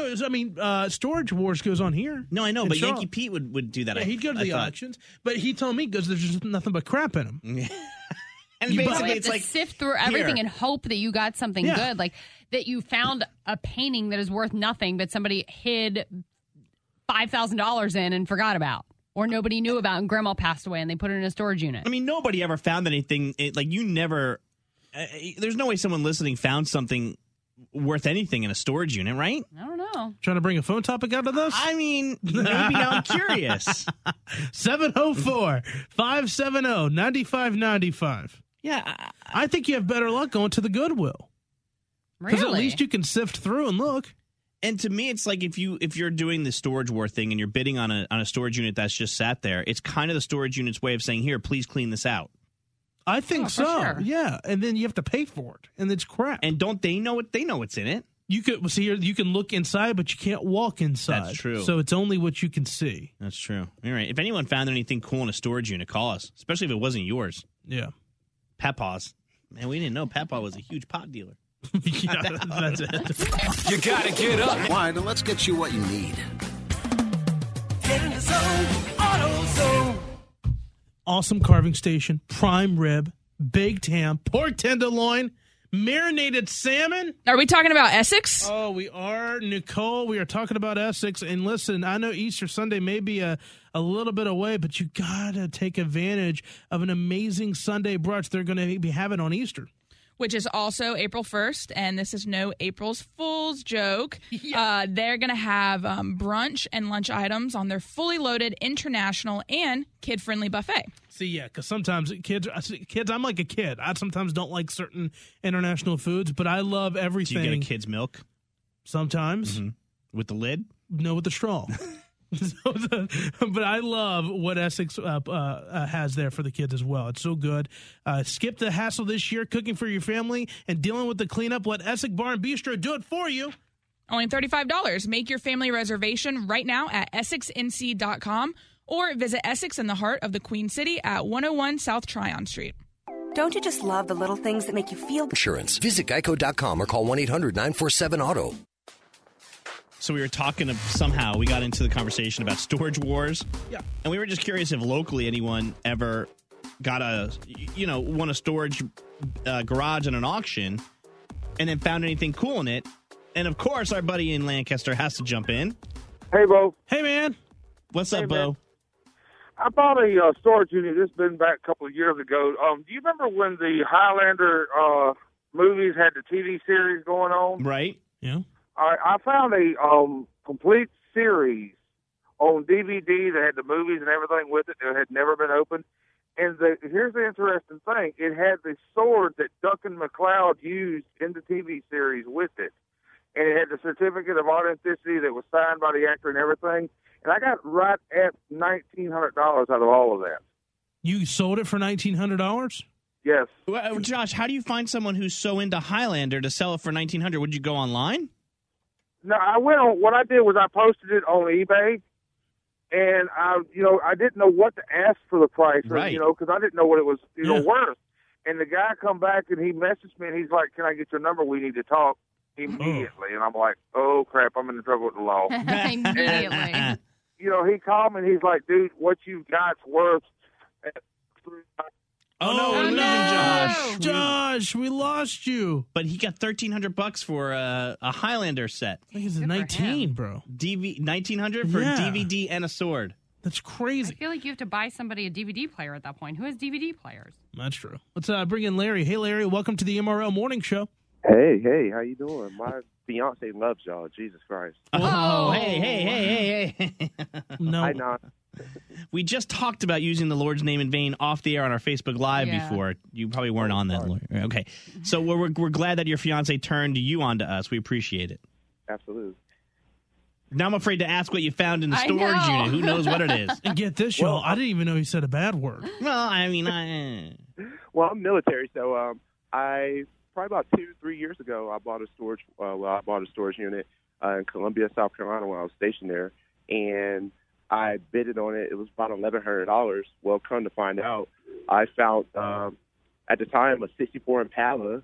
Storage Wars goes on here. No, I know, but Yankee Pete would do that. Yeah, he'd go to the auctions, but he told me because there's just nothing but crap in them. And basically, it's like sift through everything and hope that you got something good, like that you found a painting that is worth nothing, but somebody hid $5,000 in and forgot about. Or nobody knew about, and grandma passed away, and they put it in a storage unit. I mean, nobody ever found anything. You never. There's no way someone listening found something worth anything in a storage unit, right? I don't know. Trying to bring a phone topic out of this? I mean, maybe I'm curious. 704-570-9595. Yeah. I think you have better luck going to the Goodwill. Because at least you can sift through and look. And to me, it's like if you're doing the storage war thing and you're bidding on a storage unit that's just sat there, it's kind of the storage unit's way of saying, here, please clean this out. I think so. Sure. Yeah. And then you have to pay for it. And it's crap. And don't they know it? They know what's in it. You can look inside, but you can't walk inside. That's true. So it's only what you can see. That's true. All right. If anyone found anything cool in a storage unit, call us, especially if it wasn't yours. Yeah. Papa's. Man, we didn't know Papa was a huge pot dealer. Yeah, that's it. You gotta get up. Why? Then let's get you what you need. Get in the zone, AutoZone. Awesome carving station, prime rib, baked ham, pork tenderloin, marinated salmon. Are we talking about Essex? Oh, we are, Nicole. We are talking about Essex. And listen, I know Easter Sunday may be a little bit away, but you gotta take advantage of an amazing Sunday brunch they're going to be having on Easter. Which is also April 1st, and this is no April's Fool's joke. Yeah. They're going to have brunch and lunch items on their fully loaded international and kid-friendly buffet. See, yeah, because sometimes kids, I'm like a kid. I sometimes don't like certain international foods, but I love everything. Do you get a kid's milk? Sometimes. Mm-hmm. With the lid? No, with the straw. But I love what Essex has there for the kids as well. It's so good. Skip the hassle this year, cooking for your family and dealing with the cleanup. Let Essex Bar and Bistro do it for you. Only $35. Make your family reservation right now at EssexNC.com or visit Essex in the heart of the Queen City at 101 South Tryon Street. Don't you just love the little things that make you feel Insurance. Visit Geico.com or call 1-800-947-AUTO. So we were talking, somehow we got into the conversation about storage wars. Yeah. And we were just curious if locally anyone ever got won a storage garage in an auction and then found anything cool in it. And of course, our buddy in Lancaster has to jump in. Hey, Bo. Hey, man. What's up, Bo? I bought a storage unit. This has been back a couple of years ago. Do you remember when the Highlander movies had the TV series going on? Right. Yeah. I found a complete series on DVD that had the movies and everything with it that had never been opened. And here's the interesting thing. It had the sword that Duncan MacLeod used in the TV series with it. And it had the certificate of authenticity that was signed by the actor and everything. And I got right at $1,900 out of all of that. You sold it for $1,900? Yes. Well, Josh, how do you find someone who's so into Highlander to sell it for $1,900? Would you go online? No, I went on. What I did was I posted it on eBay, and I didn't know what to ask for the price, right? Because I didn't know what it was, worth. And the guy come back and he messaged me and he's like, "Can I get your number? We need to talk immediately." And I'm like, "Oh crap, I'm in trouble with the law." Immediately. And, he called me and he's like, "Dude, what you got's worth." Oh, no, we're losing Josh. Josh, we lost you. But he got $1,300 for a Highlander set. I think it's a 19, bro. $1,900 for a DVD and a sword. That's crazy. I feel like you have to buy somebody a DVD player at that point. Who has DVD players? That's true. Let's bring in Larry. Hey, Larry, welcome to the MRL Morning Show. Hey, how you doing? My fiance loves y'all. Jesus Christ. Oh, hey. No. I know. We just talked about using the Lord's name in vain off the air on our Facebook Live before. You probably weren't on that. Okay. So we're glad that your fiance turned you on to us. We appreciate it. Absolutely. Now I'm afraid to ask what you found in the storage unit. Who knows what it is? And get this, y'all. I didn't even know he said a bad word. Well, I mean, Well, I'm military, so I probably about 2-3 years ago I bought a storage unit in Columbia, South Carolina when I was stationed there, and I bidded on it. It was about $1,100. Well, come to find out, I found at the time a '64 Impala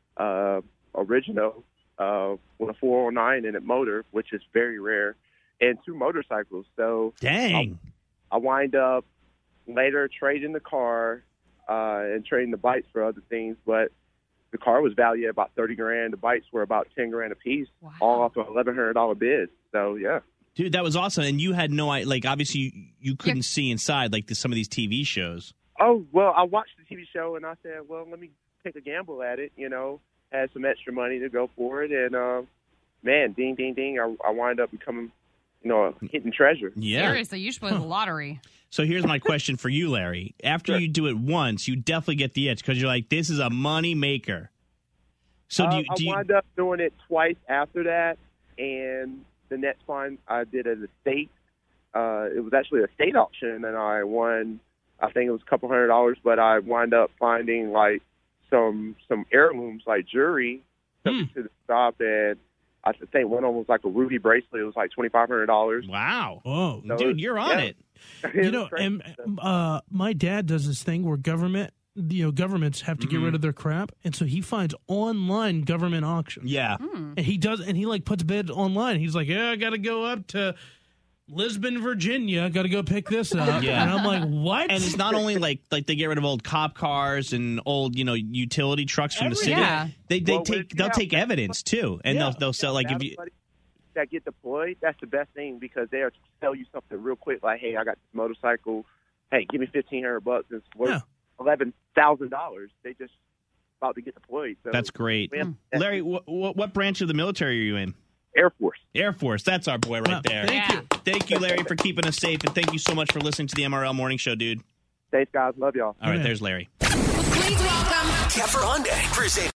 original with a 409 in it motor, which is very rare, and 2 motorcycles. So dang, I wind up later trading the car and trading the bikes for other things, but the car was valued at about $30,000. The bikes were about $10,000 a piece, all off of $1,100 bid. So yeah. Dude, that was awesome. And you had no idea, like, obviously you couldn't see inside, like, some of these TV shows. Oh, well, I watched the TV show, and I said, well, let me take a gamble at it, had some extra money to go for it. And, man, ding, ding, ding, I wind up becoming, a hidden treasure. Yeah. Seriously, you should play the lottery. So here's my question for you, Larry. After you do it once, you definitely get the itch because you're like, this is a money maker. So I wind up doing it twice after that, and the next time I did an estate. It was actually a state auction, and I won. I think it was a couple $100, but I wound up finding like some heirlooms, like jewelry, to the shop, and I think one of them was like a ruby bracelet. It was like $2,500. Wow! Oh, so dude, you're on it. And my dad does this thing where governments have to get rid of their crap, and so he finds online government auctions. Yeah, and he puts bids online. He's like, I got to go up to Lisbon, Virginia. Got to go pick this up. Yeah, and I'm like, what? And it's not only like they get rid of old cop cars and old utility trucks from the city. Yeah. They'll take evidence too, and they'll sell like if you. That get deployed, that's the best thing because they'll sell you something real quick. Like, hey, I got this motorcycle. Hey, give me $1,500. It's worth $11,000. They just about to get deployed. So that's great, Larry. What branch of the military are you in? Air Force. Air Force. That's our boy right there. Thank you, Larry, for keeping us safe, and thank you so much for listening to the MRL Morning Show, dude. Thanks, guys. Love y'all. All right, there's Larry. Please welcome Keffer Hyundai, presenting